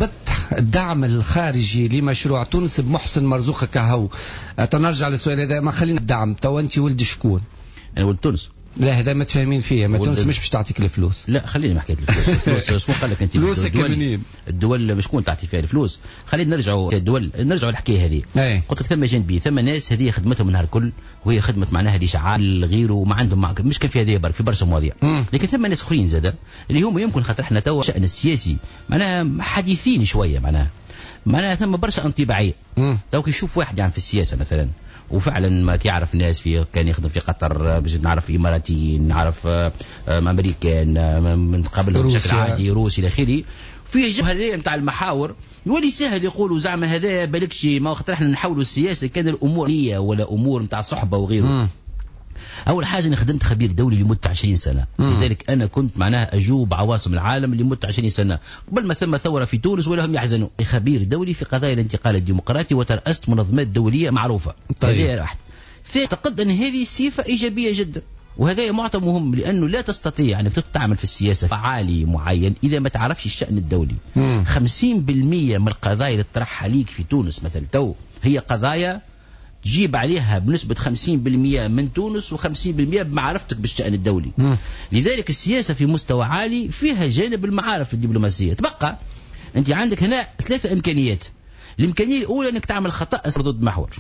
الدعم الخارجي لمشروع تونس بمحسن مرزوق كهو. تنرجع للسؤال هذا، ما خلينا الدعم. تو انت ولد شكون؟ انا ولد تونس. لا هذا ما تفهمين فيه، ما تونس مش باش تعطيك الفلوس. لا خليني ما حكيت الفلوس. الفلوس شكون قال لك انت؟ فلوسك منين؟ الدول شكون تعطي فيها الفلوس؟ خلينا نرجعوا الدول، نرجعوا الحكايه هذه. أي. قلت لك ثم جانبي، ثم ناس هذه خدمتهم النهار الكل وهي خدمه معناها الاشعال غيره، وما عندهم معك مش كان في هذه برك في برشا مواضيع. لكن ثم ناس اخرين زاده اللي هم يمكن خاطر احنا توا الشان السياسي معناها حديثين شويه، معناها معناها ثم برشا انطباعيه. تو كي يشوف واحد يعني في السياسه مثلا وفعلا ما كيعرف ناس في كان يخدم في قطر، نعرف اماراتيين، نعرف امريكان من قبل بشكل عادي، روسي الى اخره، في هذه نتاع المحاور يولي سهل يقولوا زعما هذا بالكش ما خاطر احنا نحاولوا السياسه كان الامور ليا ولا امور نتاع صحبه وغيره. مم. اول حاجه انا خدمت خبير دولي لمده عشرين سنه، مم. لذلك انا كنت معناها اجوب عواصم العالم لمده عشرين سنه قبل ما ثم ثوره في تونس ولا هم يحزنوا. خبير دولي في قضايا الانتقال الديمقراطي وترأست منظمات دوليه معروفه. طيب. هذه واحد. اعتقد ان هذه صفه ايجابيه جدا، وهذا معطى مهم، لانه لا تستطيع انك تعمل في السياسه فعالي معين اذا ما تعرفش الشان الدولي. مم. خمسين بالمئة من القضايا اللي تطرحها ليك في تونس مثلا تو هي قضايا تجيب عليها بنسبة خمسين بالمئة من تونس وخمسين بالمئة بمعرفتك بالشأن الدولي. مم. لذلك السياسة في مستوى عالي فيها جانب المعارف الدبلوماسية. تبقى أنت عندك هنا ثلاثة إمكانيات. الإمكانية الأولى أنك تعمل خطأ ضد محور.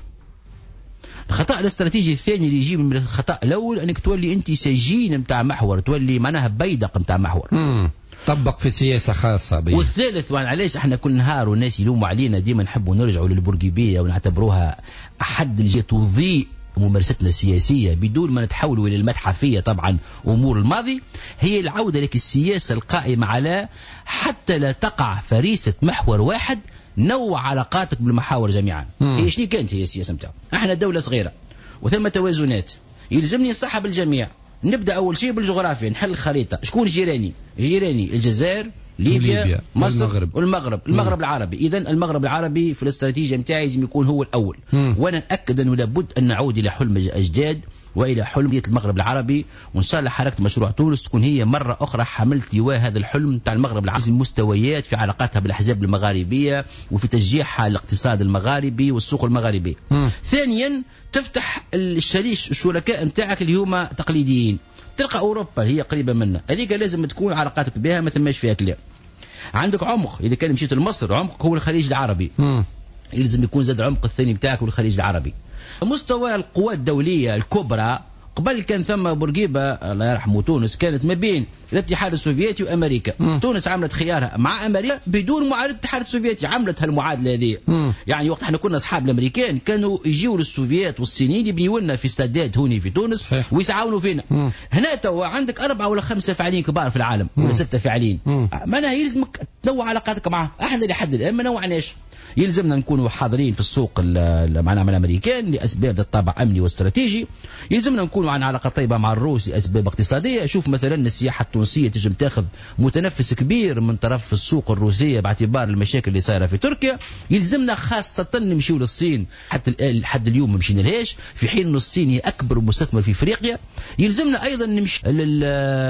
الخطأ الاستراتيجي الثاني اللي يجيب من الخطأ الأول أنك تولي أنت سجين متاع محور، تولي معناها بيدق متاع محور. مم. طبق في سياسة خاصة بيه. والثالث، وعن علاش احنا كل نهار والناس يلوموا علينا ديما نحبوا نرجعوا للبورقيبية ونعتبروها أحد اللي تضيء ممارستنا السياسية بدون ما نتحولوا إلى المتحفية طبعا أمور الماضي، هي العودة لك السياسة القائمة على حتى لا تقع فريسة محور واحد، نوع علاقاتك بالمحاور جميعا. هي شنو كانت هي السياسة متاعه؟ احنا دولة صغيرة وثم توازنات، يلزمني نصحب الجميع. نبدأ أول شيء بالجغرافيا، نحل الخريطة. شكون جيراني؟ جيراني الجزائر، ليبيا, ليبيا مصر والمغرب, والمغرب. المغرب العربي. إذن المغرب العربي في الاستراتيجية متاعي لازم يكون هو الأول. مم. وأنا نأكد أنه لابد أن نعود إلى حلم أجداد وإلى حلم المغرب العربي، وإن شاء الله حركة مشروع تونس تكون هي مرة أخرى حملت لواء هذا الحلم تاع المغرب العربي، المستويات في علاقاتها بالأحزاب المغاربية وفي تشجيعها الاقتصاد المغاربي والسوق المغاربي. مم. ثانيا تفتح الشريش الشركاء متاعك اللي هما تقليديين، تلقى أوروبا هي قريبة منا، هذيك لازم تكون علاقاتك بها ما ثماش فيها كلام. عندك عمق، إذا كان مشيت لمصر عمق هو الخليج العربي. مم. يلزم يكون زاد عمق الثاني متاعك والخليج العربي. مستوى القوات الدولية الكبرى قبل كان ثم بورقيبة الله يرحمه تونس كانت ما بين الاتحاد السوفيتي وأمريكا. م. تونس عملت خيارها مع أمريكا بدون معارضة الاتحاد السوفيتي، عملت هالمعادلة هذه. يعني وقت احنا كنا أصحاب الأمريكان كانوا يجيوا للسوفيات والصينيين يبنيوا لنا في استادات هوني في تونس. صحيح. ويسعاونوا فينا. م. هنا توا عندك أربعة ولا خمسة فاعلين كبار في العالم. م. ولا ستة فاعلين. معناها يلزمك تنوع علاقاتك معه. احنا لحد الآن ما نوعناش. يلزمنا نكونوا حاضرين في السوق معنا مع الامريكان لاسباب ذات طابع امني واستراتيجي، يلزمنا نكونوا عن علاقه طيبه مع الروس لاسباب اقتصاديه. شوف مثلا السياحه التونسيه تجم تاخذ متنفس كبير من طرف السوق الروسيه باعتبار المشاكل اللي صايره في تركيا. يلزمنا خاصه نمشيو للصين، حتى لحد اليوم ما مشينا لهاش، في حين ان الصين هي اكبر مستثمر في افريقيا. يلزمنا ايضا نمشي لل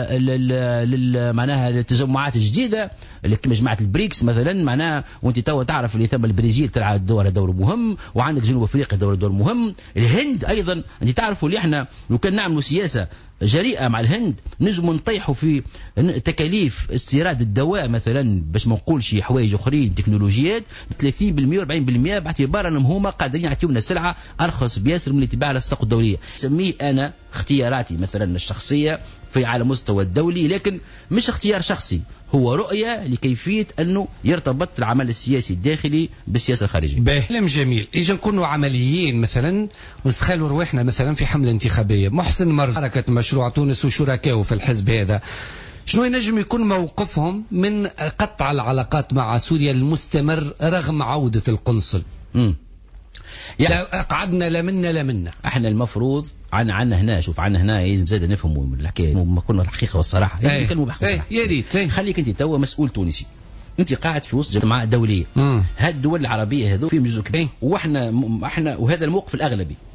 لل معناها للتجمعات الجديده اللي كما جماعه البريكس مثلا، معناها وانت تو تعرف اللي ثم البرازيل تلعب دور دور مهم، وعندك جنوب افريقيا دور دور مهم، الهند ايضا. انت تعرفوا اللي احنا لو كان نعملوا سياسه جريئه مع الهند نجم نطيحوا في تكاليف استيراد الدواء مثلا، باش ما نقولش حوايج اخرين تكنولوجيات ثلاثين بالمئة وأربعين بالمئة، باعتبار انهم هما قادرين يعطيونا سلعه ارخص بياسر من اللي تباع على السوق الدوليه. سميه انا اختياراتي مثلا الشخصيه في على مستوى الدولي، لكن مش اختيار شخصي، هو رؤية لكيفية أنه يرتبط العمل السياسي الداخلي بالسياسة الخارجية. باهلم جميل. إيجا نكونوا عمليين مثلا ونسخلوا رواحنا مثلا في حملة انتخابية. محسن مرزوق حركة مشروع تونس وشركائه في الحزب هذا، شنو ينجم يكون موقفهم من قطع العلاقات مع سوريا المستمر رغم عودة القنصل؟ امم يعني لا قعدنا لا منا لا منا. احنا المفروض عنا عنا هنا، شوف عنا هنا لازم زاد نفهموا من الحكايه، ما كنا الحقيقه والصراحه لازم نتكلموا بحق الصراحه. يا ريت خليك انت توا مسؤول تونسي، انت قاعد في وسط جماعه دوليه، هاد الدول العربيه هذو فيهم جزء كبير، واحنا احنا وهذا الموقف الاغلبي.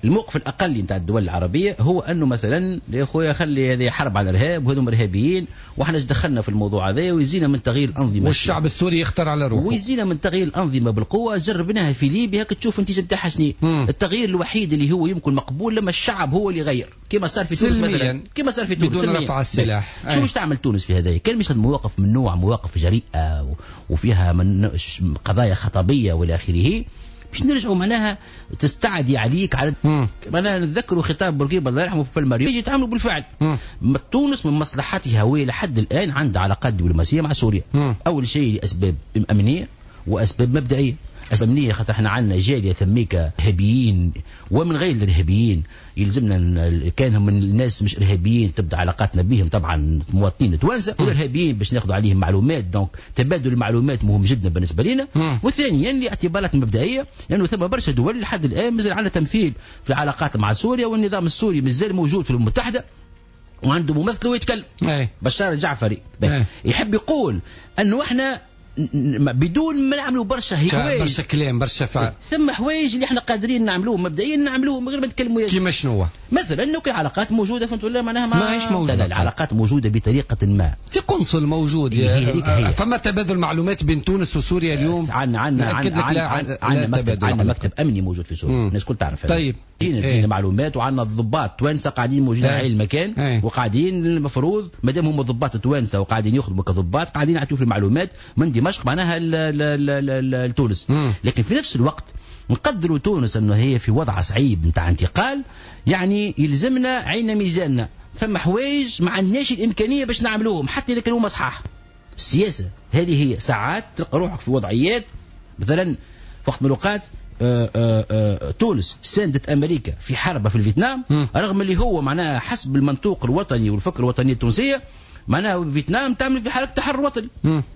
الموقف الأقلي نتاع الدول العربية هو أنه مثلا يا أخويا خلي هذه حرب على الإرهاب وهذم إرهابيين وإحنا دخلنا في الموضوع هذا ويزينا من تغيير الأنظمة والشعب السوري يختار على روحه ويزينا من تغيير الأنظمة بالقوة. جربناها في ليبيا هيك تشوف النتيجة نتاعها شنو. التغيير الوحيد اللي هو يمكن مقبول لما الشعب هو اللي يغير كما صار في تونس مثلا كما صار في تونس بدون رفع السلاح. شو مش تعمل تونس في هذا؟ كان مش مواقف من نوع مواقف جريئة وفيها من قضايا خطابية والى آخره باش نرجعوا معناها تستعدي عليك على معناها نتذكروا خطاب بورقيبه الله يرحمه في الماريو يجي يتعاملوا بالفعل. مم. تونس من مصلحتها وهي لحد الان عندها علاقات دبلوماسيه مع سوريا. مم. اول شيء لاسباب امنيه واسباب مبدئيه. اسباب امنيه خاطر احنا عندنا جاليه ثميك ارهابيين ومن غير الارهابيين يلزمنا كانهم من الناس مش ارهابيين تبدا علاقاتنا بهم طبعا مواطنين توانسه والارهابيين باش ناخذوا عليهم معلومات دونك تبادل المعلومات مهم جدا بالنسبه لنا. وثانيا لاعتبارات مبدئيه لانه ثم برشا دول لحد الان مازال عندنا تمثيل في العلاقات مع سوريا والنظام السوري مازال موجود في الامم المتحده وعنده ممثل ويتكلم أي. بشار الجعفري أي. يحب يقول انه احنا بدون ما نعملوا برشا حوايج برشا كلام برشا فعل ثم حوايج اللي احنا قادرين نعملوه مبدئيا نعملوه من غير ما نتكلموا كيما شنو مثلا انه علاقات موجوده فهمت ولا معناها ما ماهيش موجوده لا العلاقات موجوده بطريقه ما في قنصل موجود يا فما تبادل معلومات بين تونس وسوريا اليوم عندنا عندنا عندنا مكتب عندنا مكتب امني موجود في سوريا الناس الكل تعرف طيب جينا ايه. معلومات وعندنا الضباط توانسه قاعدين موجودين على المكان ايه. وقاعدين المفروض ما دام هم ضباط توانسه وقاعدين يخدموا كضباط قاعدين يعطيوا في المعلومات من دمشق معناها لتونس. لكن في نفس الوقت نقدروا تونس انه هي في وضع صعيب نتاع انتقال يعني يلزمنا عين ميزاننا ثم حوايج ما عندناش الامكانيه باش نعملوهم حتى اذا كانوا مصحاح. السياسه هذه هي ساعات تلقى روحك في وضعيات مثلا وقت من الاوقات آآ آآ تونس ساندت امريكا في حربها في الفيتنام رغم اللي هو معناها حسب المنطوق الوطني والفكر الوطني التونسيه معناها فيتنام تعمل في حاله تحرر وطني.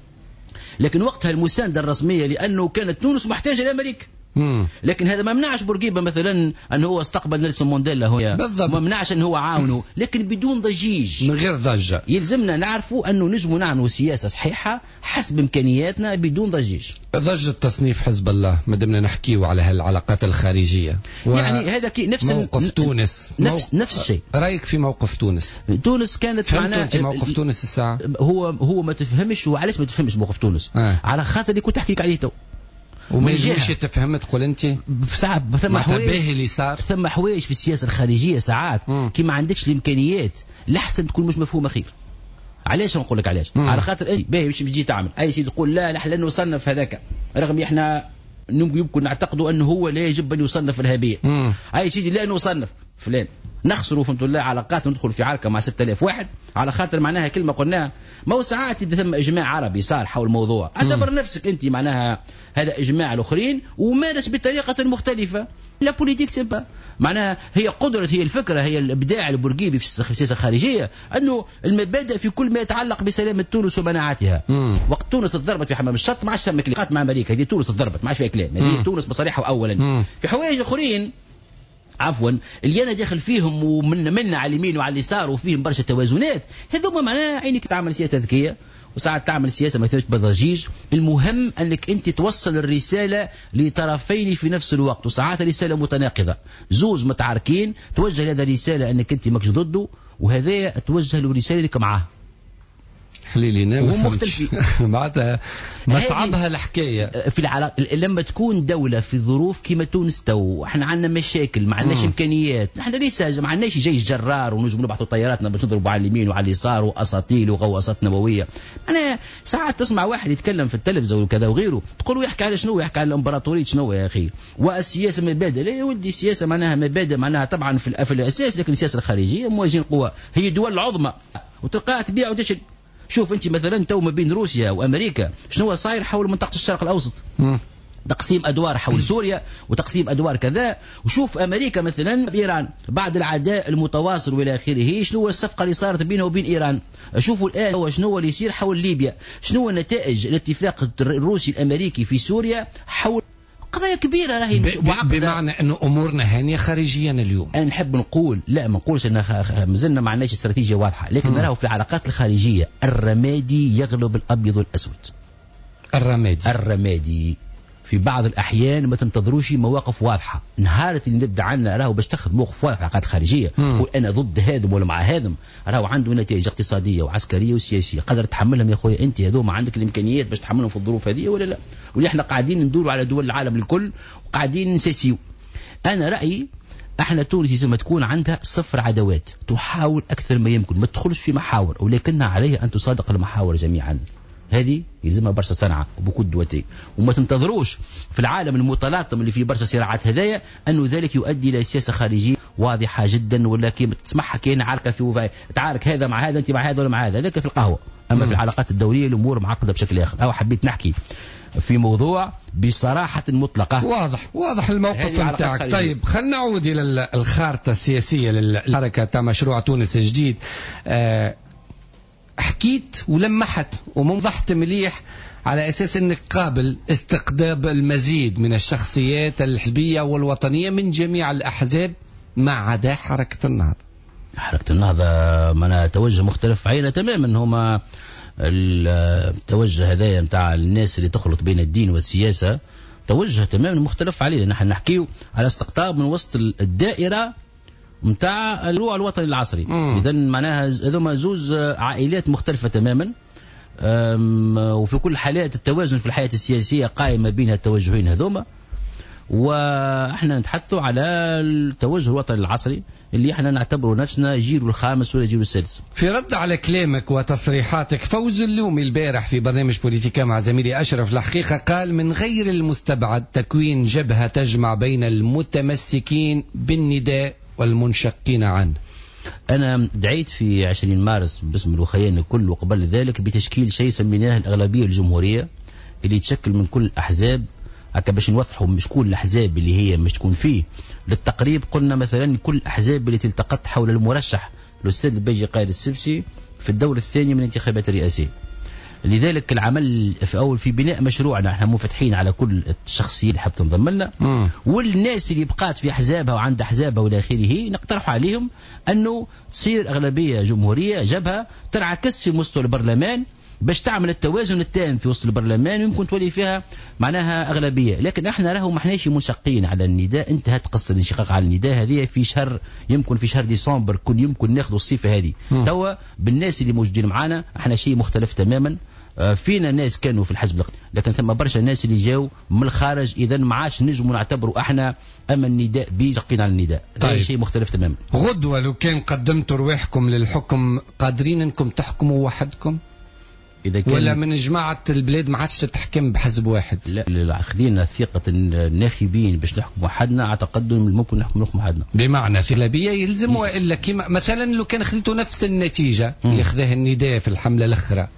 لكن وقتها المسانده الرسميه لانه كانت تونس محتاجه لامريكا. مم. لكن هذا ما منعش بورقيبه مثلا ان هو استقبل نيلسون مانديلا هو ما منعش ان هو عاونه لكن بدون ضجيج من غير ضجه. يلزمنا نعرفوا انه نجموا نعملوا سياسه صحيحه حسب امكانياتنا بدون ضجيج. ضجه تصنيف حزب الله ما دمنا نحكيو على هالعلاقات الخارجيه يعني هذا كي نفس موقف تونس نفس موق... نفس الشيء. رايك في موقف تونس؟ تونس كانت معناها موقف تونس الساعه هو هو ما تفهمش وعلاش ما تفهمش موقف تونس آه. على خاطر اللي كنت تحكي لك عليه تو وما يجيش تفهم تقول انت ساعات ثم حوايج اللي صار ثم حوايج في السياسه الخارجيه ساعات كي ما عندكش الامكانيات لحسن تكون مش مفهومه خير. علاش نقول لك علاش؟ على خاطر اي باهي باش تجي تعمل اي شيء تقول لا نحن لن نصنف هذاك رغم احنا يمكن نعتقدوا انه هو لا يجب ان يصنف ارهابيا. اي شيء لا نصنف فلان نخسروا فهمت الله علاقات وندخل في عركه مع ستة آلاف واحد على خاطر معناها كلمه قلناها. ما هو ساعات اذا ثم اجماع عربي صار حول الموضوع اعتبر نفسك انت معناها هذا اجماع الاخرين ومارس بطريقه مختلفه. لا بوليتيك سيبا معناها هي قدره هي الفكره هي الابداع البورقيبي في السياسه الخارجيه انه المبادئ في كل ما يتعلق بسلامه تونس ومناعتها. مم. وقت تونس تضربت في حمام الشط ما عادش فما كلام مع امريكا هذه تونس تضربت ما عادش فيها كلام هذه تونس مصالحها اولا. مم. في حوايج اخرين عفوا اللي انا داخل فيهم ومن منا على اليمين وعلى اليسار وفيهم برشا توازنات هذوما معناها عينك تعمل سياسه ذكيه وساعات تعمل سياسه ما فيهاش بضجيج. المهم انك انت توصل الرساله لطرفين في نفس الوقت وساعات الرساله متناقضه زوز متعاركين توجه هذا الرساله انك انت ماكش ضده وهذا توجه له رساله لك معاه حليلي مختلفين معناتها مصعبها الحكايه في العلاقه لما تكون دوله في ظروف كيما تونس تو احنا عندنا مشاكل ما عندناش امكانيات احنا ليس ما عندناش جيش جرار ونجم نبعثوا طياراتنا باش نضربوا على اليمين وعلى اليسار واساطيل وغواصات نوويه. انا ساعات تسمع واحد يتكلم في التلفزيون وكذا وغيره تقول يحكي على شنو يحكي على الامبراطوريه شنو يا اخي والسياسه مبادئ. لا يا ولدي السياسه معناها مبادئ معناها طبعا في, في الاساس لكن السياسه الخارجيه موازين قوى هي دول العظمى وتلقاها تبيع وتشري. شوف انت مثلا تو ما بين روسيا وامريكا شنو صاير حول منطقه الشرق الاوسط م. تقسيم ادوار حول سوريا وتقسيم ادوار كذا. وشوف امريكا مثلا بايران بعد العداء المتواصل والى اخره شنو الصفقه اللي صارت بينه وبين ايران. شوفوا الان هو شنو اللي يصير حول ليبيا شنو نتائج الاتفاق الروسي الامريكي في سوريا حول قضايا كبيره راهي مش معقده بمعنى انه امورنا هانيه خارجيا اليوم. انا نحب نقول لا ما نقولش ان مازلنا ما عندناش استراتيجيه واضحه لكن نراه في العلاقات الخارجيه الرمادي يغلب الابيض والاسود. الرمادي الرمادي في بعض الأحيان ما تنتظروش مواقف واضحة. نهار اللي نبدأ عنا راهو باش تاخذ موقف واضح علاقات خارجية تقول أنا ضد هذم ولا مع هذم، راهو عنده نتائج اقتصادية وعسكرية وسياسية قدر تحملهم يا خويا أنت، هذوما عندك الإمكانيات باش تحملهم في الظروف هذه ولا لا؟ واللي احنا قاعدين ندوروا على دول العالم الكل وقاعدين نسيسيو. أنا رأيي احنا تونس لازم تكون عندها صفر عداوات، تحاول أكثر ما يمكن ما تدخلش في محاور، ولكنها عليها أن تصادق المحاور جميعا. هذه يلزمها برشا صنعة وبكل دواتي، وما تنتظروش في العالم المتلاطم اللي فيه برشا صراعات هدايا أنه ذلك يؤدي إلى سياسة خارجية واضحة جدا، ولا كيما تسمعها كأن عاركة في تعارك هذا مع هذا أنت مع هذا ولا مع هذا، ذلك في القهوة. أما في العلاقات الدولية الأمور معقدة بشكل آخر. أو حبيت نحكي في موضوع بصراحة مطلقة. واضح واضح الموقف نتاعك. طيب خلينا نعود إلى الخارطة السياسية للحركة تاع مشروع تونس الجديد. أه حكيت ولمحت وموضحت مليح على أساس أنك قابل استقطاب المزيد من الشخصيات الحزبية والوطنية من جميع الأحزاب ما عدا حركة النهضة. حركة النهضة منا توجه مختلف علينا تماما. هما التوجه هذايا متاع الناس اللي تخلط بين الدين والسياسة توجه تماما مختلف علينا. نحن نحكيو على استقطاب من وسط الدائرة متاع المشروع الوطني العصري. إذا معناها هذوما زوز عائلات مختلفة تماما، وفي كل حالات التوازن في الحياة السياسية قائمة بين التوجهين هذوما. واحنا نتحدثوا على التوجه الوطني العصري اللي احنا نعتبره نفسنا جيل الخامس ولا جيل السادس. في رد على كلامك وتصريحاتك، فوز اللومي البارح في برنامج بوليتيكا مع زميلي أشرف الحقيقة قال من غير المستبعد تكوين جبهة تجمع بين المتمسكين بالنداء والمنشقين عنه. أنا دعيت في عشرين مارس باسم الوخيان الكل وقبل ذلك بتشكيل شيء سميناه الأغلبية الجمهورية اللي يتشكل من كل الأحزاب هكا باش نوضحوا مش كل الأحزاب اللي هي مش تكون فيه. للتقريب قلنا مثلا كل الأحزاب اللي تلتقت حول المرشح الأستاذ البيجي قائد السبسي في الدور الثاني من الانتخابات الرئاسية. لذلك العمل في أول في بناء مشروعنا احنا منفتحين على كل الشخصيات اللي حاب تنضم لنا، والناس اللي بقات في أحزابها وعند أحزابها والى آخره نقترح عليهم أنه تصير أغلبية جمهورية جبهة تنعكس في مستوى البرلمان باش تعمل التوازن التام في وسط البرلمان ويمكن تولي فيها معناها أغلبية. لكن احنا راهو ما احناش منشقين على النداء، انتهت قصة الانشقاق على النداء هذه في شهر يمكن في شهر ديسمبر كن يمكن ناخذ الصيفة هذه. توا بالناس اللي موجودين معنا احنا شيء مختلف تماما. فينا ناس كانوا في الحزب لكن ثم برشا ناس اللي جاوا من الخارج، اذا ما عادش نجموا نعتبروا احنا اما النداء بيزقين على النداء. طيب. شيء مختلف تماما. غدوة لو كان قدمتوا رواحكم للحكم قادرين انكم تحكموا وحدكم؟ إذا كان ولا من جماعة البلاد ما عادش تتحكم بحزب واحد؟ لا لا خلينا ثقة الناخبين باش نحكم وحدنا، اعتقد ممكن نحكم نحكم وحدنا. بمعنى في الأغلبية يلزم والا كما مثلا لو كان خليتوا نفس النتيجة اللي خذاها النداء في الحملة الأخرى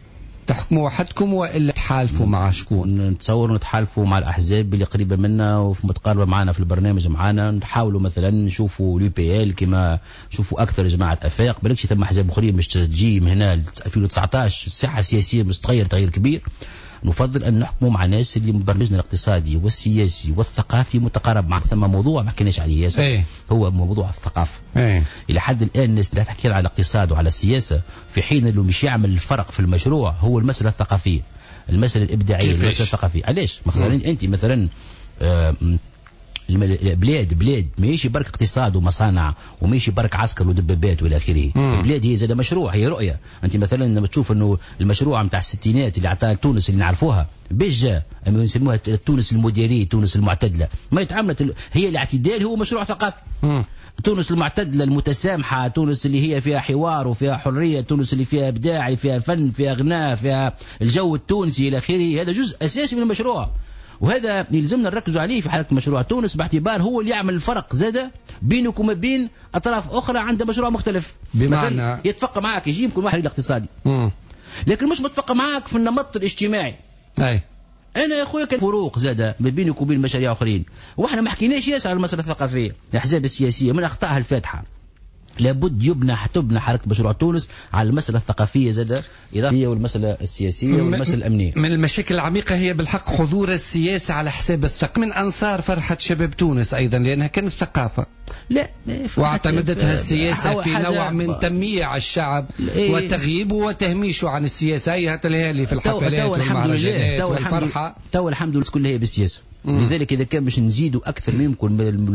تحكموا وحدكم والا تحالفوا مع شكون؟ نتصور نتحالفوا مع الأحزاب اللي قريبة منا ومتقاربة معنا في البرنامج معنا، نحاولوا مثلا نشوفوا اليو بي ال كما نشوفوا أكثر جماعة أفاق، بالكش ثم أحزاب أخرين مش تجي من هنا ألفين وتسعطاش الساحة السياسية مش تغير تغيير كبير. نفضل أن نحكموا مع ناس اللي برنامجنا الاقتصادي والسياسي والثقافي متقارب مع. ثم موضوع ما حكيناش عليه ياسر ايه. هو موضوع الثقافة. ايه. إلى حد الآن الناس لا تحكي على الاقتصاد وعلى السياسة في حين اللي مش يعمل الفرق في المشروع هو المسألة الثقافية، المسألة الإبداعية، المسألة الثقافية. علاش؟ مثلا أنت مثلا آه بلاد بلاد ما يجي برك اقتصاد ومصانع وما يجي برك عسكر ودبابات والى اخره. البلاد هي زاد مشروع، هي رؤيه. انت مثلا لما تشوف انه المشروع نتاع الستينات اللي عطاها تونس اللي نعرفوها بجا اما يسموها تونس المديريه تونس المعتدله، ما يتعاملت هي الاعتدال هو مشروع ثقافي. تونس المعتدله المتسامحه، تونس اللي هي فيها حوار وفيها حريه، تونس اللي فيها ابداع فيها فن فيها غناء فيها الجو التونسي الى اخره، هذا جزء اساسي من المشروع. وهذا يلزمنا نركزوا عليه في حالة مشروع تونس باعتبار هو اللي يعمل الفرق زادة بينك وما بين أطراف أخرى عندها مشروع مختلف. بمعنى يتفق معك يجي يمكن واحد الاقتصادي مم. لكن مش متفق معك في النمط الاجتماعي. أي. أنا يا أخويا كان فروق زادة ما بينك وبين مشاريع آخرين، وإحنا ما حكيناش ياسر على المسألة الثقافية. الأحزاب السياسية من أخطائها الفاتحة لابد يبنى تبنى حركة مشروع تونس على المسألة الثقافية زادة إضافية والمسألة السياسية والمسألة الأمنية. من المشاكل العميقة هي بالحق حضور السياسة على حساب الثقافة. من أنصار فرحة شباب تونس أيضا لأنها كانت ثقافة. لا واعتمدتها السياسة في نوع من تمييع الشعب إيه وتغييبه وتهميشه عن السياسة. هي هتلهالي في الحفلات والمهرجانات والفرحة. تو الحمد لله كلها هي بالسياسة. لذلك إذا كان باش نزيدوا أكثر ممكن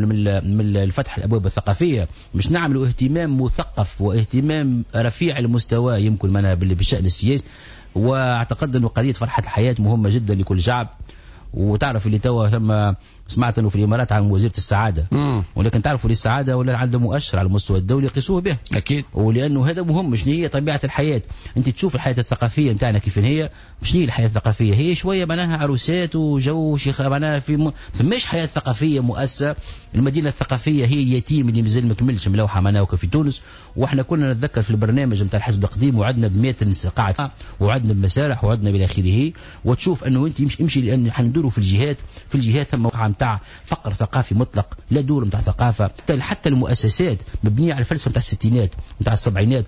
من الفتح الأبواب الثقافية مش نعملوا اهتمام مثقف واهتمام رفيع المستوى يمكن منها بالشأن السياسي. واعتقد أنه قضية فرحة الحياة مهمة جدا لكل شعب. وتعرف اللي توا ثم سمعت انه في الامارات عن وزيره السعاده مم. ولكن تعرفوا للسعاده ولا عنده مؤشر على المستوى الدولي يقيسوه به اكيد. ولانه هذا مهم. شنو هي طبيعه الحياه؟ انت تشوف الحياه الثقافيه نتاعنا كيف هي. شنو هي الحياه الثقافيه؟ هي شويه معناها عروسات وجو شيخ معناها في م... فماش حياه ثقافيه مؤسسه. المدينه الثقافيه هي اليتيم اللي مازال ما كملش ملوحه معناها في تونس. واحنا كنا نتذكر في البرنامج نتاع الحزب القديم وعدنا ب مئة قاعه وعدنا بمسارح وعدنا بالى اخره. وتشوف انه انت يمشي امشي لان حندوروا في الجهات في الجهات ثم وقع نتاع فقر ثقافي مطلق. لا دور نتاع ثقافه. حتى المؤسسات مبنيه على الفلسفه نتاع الستينات نتاع السبعينات.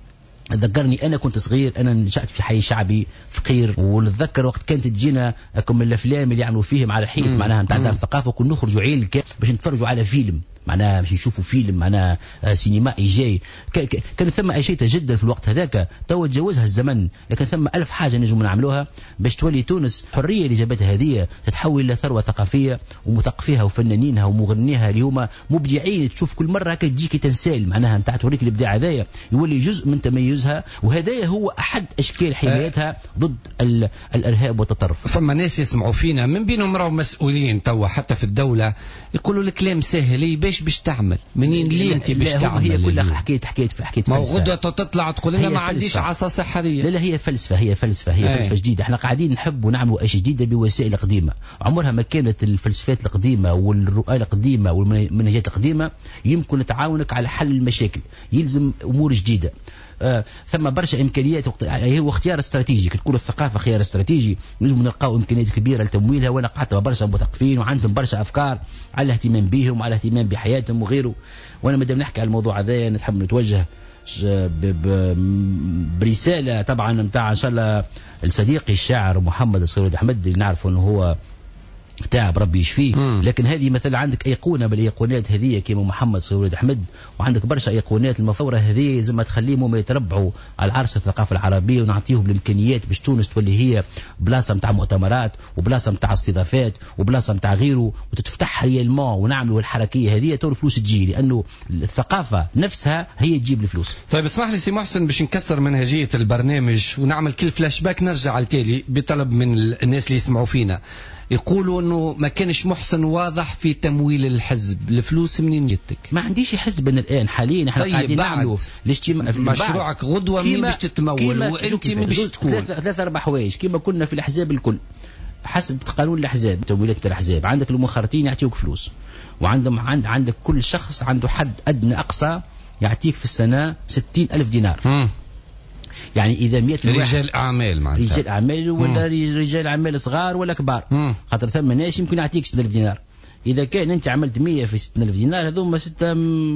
ذكرني أنا كنت صغير أنا نشأت في حي شعبي فقير. ونتذكر وقت كانت تجينا كم الأفلام اللي يعملوا فيهم على الحيط معناها نتاع دار الثقافة وكنا نخرجوا عيل باش نتفرجوا على فيلم معناها باش نشوفوا فيلم معناها سينمائي جاي. كان ثم أشياء جدا في الوقت هذاك تو تجاوزها الزمن. لكن ثم ألف حاجة نجم نعملوها باش تولي تونس حرية اللي جابتها هذه تتحول إلى ثروة ثقافية ومثقفيها وفنانينها ومغنيها اليوم مبدعين. تشوف كل مرة هكا تجيك تنسال معناها نتاع توريك الإبداع هذايا يولي جزء من تميزها. وهذا هو أحد أشكال حمايتها ضد الإرهاب والتطرف. فما ناس يسمعوا فينا من بينهم راهو مسؤولين توا حتى في الدولة يقولوا الكلام سهل باش باش تعمل منين ليه انت باش تعمل. هي كلها حكايه حكايه حكايه ما غدوه تطلع تقول لنا ما عنديش عصا سحريه. لا لا هي فلسفه هي فلسفه هي أي. فلسفه جديده. احنا قاعدين نحب ونعملوا اشياء جديده بوسائل قديمه. عمرها ما كانت الفلسفات القديمه والرؤى القديمه والمنهجات القديمه يمكن تعاونك على حل المشاكل. يلزم امور جديده. آه ثم برشا امكانيات هو اختيار استراتيجي. تكون الثقافه خيار استراتيجي نجم نلقاو امكانيات كبيره لتمويلها. وانا قعدت مع برشا مثقفين وعندهم برشا افكار على الاهتمام بهم وعلى الاهتمام بحياتهم وغيره. وانا مادام نحكي على الموضوع هذا نحب نتوجه برساله طبعا نتاع ان شاء الله لصديقي الشاعر محمد الصغير احمد اللي نعرف انه هو تعب ربي يشفيه. لكن هذه مثلا عندك ايقونه بالايقونات هذه كيما محمد صغير احمد وعندك برشا ايقونات. المفوره هذه زي ما تخليهم يتربعوا على العرش الثقافه العربيه ونعطيهم الامكانيات باش تونس تولي هي بلاصه نتاع مؤتمرات وبلاصه نتاع استضافات وبلاصه نتاع غيره وتتفتح هي الماء ونعملوا الحركيه هذه تو الفلوس تجي لانه الثقافه نفسها هي تجيب الفلوس. طيب اسمح لي سي محسن باش نكسر منهجيه البرنامج ونعمل كل فلاش باك نرجع لتالي بطلب من الناس اللي يسمعوا فينا. يقولوا انه ما كانش محسن واضح في تمويل الحزب. الفلوس منين جتك؟ ما عنديش حزب انا الان حاليا. احنا طيب قاعدين نعملوا الاجتماع مشروعك غدوه منين باش تتمول وانت من باش تكون ثلاثة, ثلاثة اربع حوايج كما كنا في الاحزاب الكل حسب قانون الاحزاب. تمويلات الاحزاب عندك المنخرطين يعطيوك فلوس وعندهم عند عندك كل شخص عنده حد ادنى اقصى يعطيك في السنه ستين ألف دينار. م. يعني إذا مئة رجال أعمال معناتها رجال أعمال ولا مم. رجال أعمال صغار ولا كبار. خاطر ثم ناس يمكن يعطيك ستين ألف دينار. إذا كان أنت عملت مية في ستين ألف دينار هذوما ستة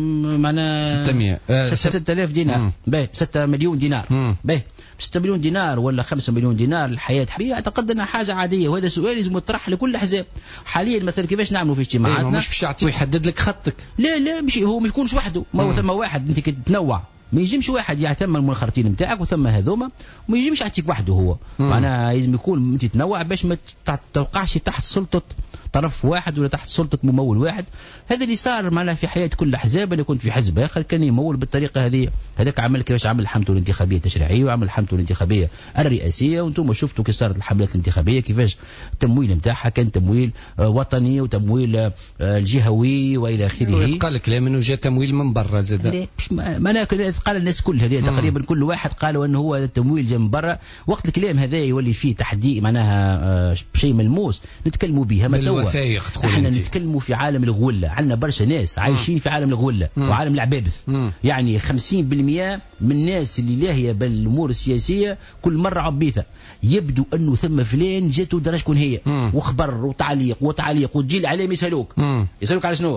معناها ستمية آه ستة آلاف دينار. باهي ستة مليون دينار. باهي ستة مليون دينار ولا خمسة مليون دينار الحياة حبية أعتقد أنها حاجة عادية. وهذا سؤال لازم يطرح لكل الأحزاب حاليا. مثلا كيفاش نعملوا في اجتماعاتنا إيه مش باش يعطيك ويحدد لك خطك. لا لا مش هو ما يكونش وحده. ما هو ثم واحد أنت كتنوع ما يجيمش واحد يعتم المنخرطين نتاعك وثم هذوما وما يجيمش يعطيك وحده هو. معناها لازم يكون انت تنوع باش ما توقعش تحت سلطه طرف واحد ولا تحت سلطه ممول واحد. هذا اللي صار معناها في حياه كل الاحزاب. انا كنت في حزب اخر كان يمول بالطريقه هذه. هذاك عمل كيفاش عمل الحمله الانتخابيه التشريعيه وعمل الحمله الانتخابيه الرئاسيه. وانتم شفتوا كي صارت الحملات الانتخابيه كيفاش التمويل نتاعها كان تمويل وطني وتمويل الجهوي والى اخره. قال كلام انه جاء تمويل من برا زاد. ما انا قال الناس كل هذه تقريبا كل واحد قالوا انه هو التمويل جاء من برا. وقت الكلام هذا يولي فيه تحدي معناها شيء ملموس نتكلموا بها. ما بالوثائق احنا نتكلموا في عالم الغله. عندنا برشا ناس عايشين في عالم الغله وعالم العبابث. يعني خمسين بالمئة من الناس اللي لاهيه بالامور السياسيه كل مره عبيثه. يبدو انه ثم فلان جاته درجه كون هي وخبر وتعليق وتعليق وتجي عليه يسالوك يسالوك على شنو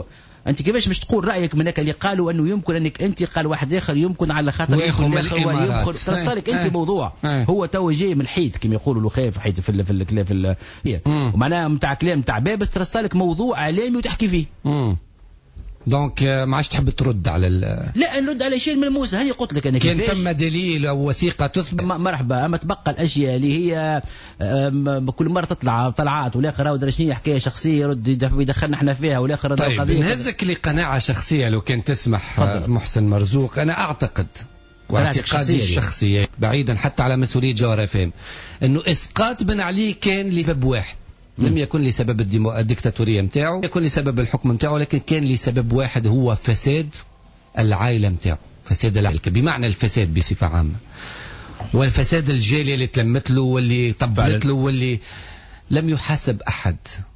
انت كيفاش مش تقول رايك منك اللي قالوا انه يمكن انك انت قال واحد اخر يمكن على خاطر وياخذ من الاخر الامارات ترسلك انت ايه. موضوع ايه. هو تو جاي من الحيط كما يقولوا له خايف حيط في ال في ال في ال ومعناها نتاع كلام نتاع بابس ترسلك موضوع اعلامي وتحكي فيه. امم دونك ما عادش تحب ترد على ال... لا نرد على شيء ملموس. هاني قلت لك انا كان ثم دليل او وثيقه تثبت مرحبا. اما تبقى الاشياء اللي هي كل مره تطلع طلعات والاخر راهو شنو حكايه شخصيه يرد يدخلنا احنا فيها والاخر طيب قضيه. نهزك لقناعه شخصيه لو كان تسمح فضل. محسن مرزوق انا اعتقد واعتقادي الشخصي بعيدا حتى على مسؤوليه جوهر فهم انه اسقاط بن علي كان لسبب واحد، لم يكن لسبب الديمو... الدكتاتورية متاعه، يكن لسبب الحكم متاعه، لكن كان لسبب واحد هو فساد العائلة متاعه، فساد العائلة بمعنى الفساد بصفة عامة، والفساد الجالية اللي تلمت له واللي طبعت له واللي لم يحاسب أحد،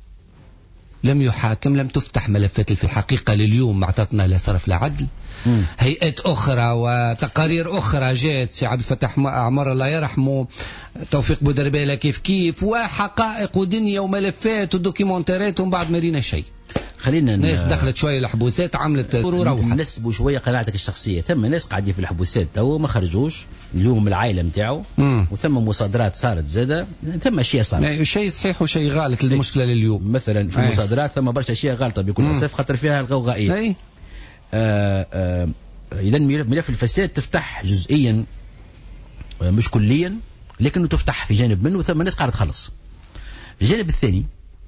لم يحاكم، لم تفتح ملفات في الحقيقة لليوم ما اعطتنا لا صرف لا عدل. هيئات أخرى وتقارير أخرى جاءت سي عبد الفتاح عمر الله يرحمه، توفيق بودربالة كيف كيف، وحقائق ودنيا وملفات ودوكيمونتارات ومن بعد ما رينا شيء. خلينا ناس دخلت شويه الحبوسات عملت وروحت. نسبوا شويه قناعتك الشخصيه، ثم ناس قاعدين في الحبوسات تو ما خرجوش اليوم العائله نتاعو، وثم مصادرات صارت زاده، ثم اشياء صارت شيء صحيح وشيء غلط. المشكله لليوم مثلا في المصادرات ثم برشا اشياء غلطه بكل اسف خاطر فيها الغوغائيه. آه آه اذا ملف الفساد تفتح جزئيا مش كليا لكنه تفتح في جانب منه، ثم الناس قاعده تخلص. الجانب الثاني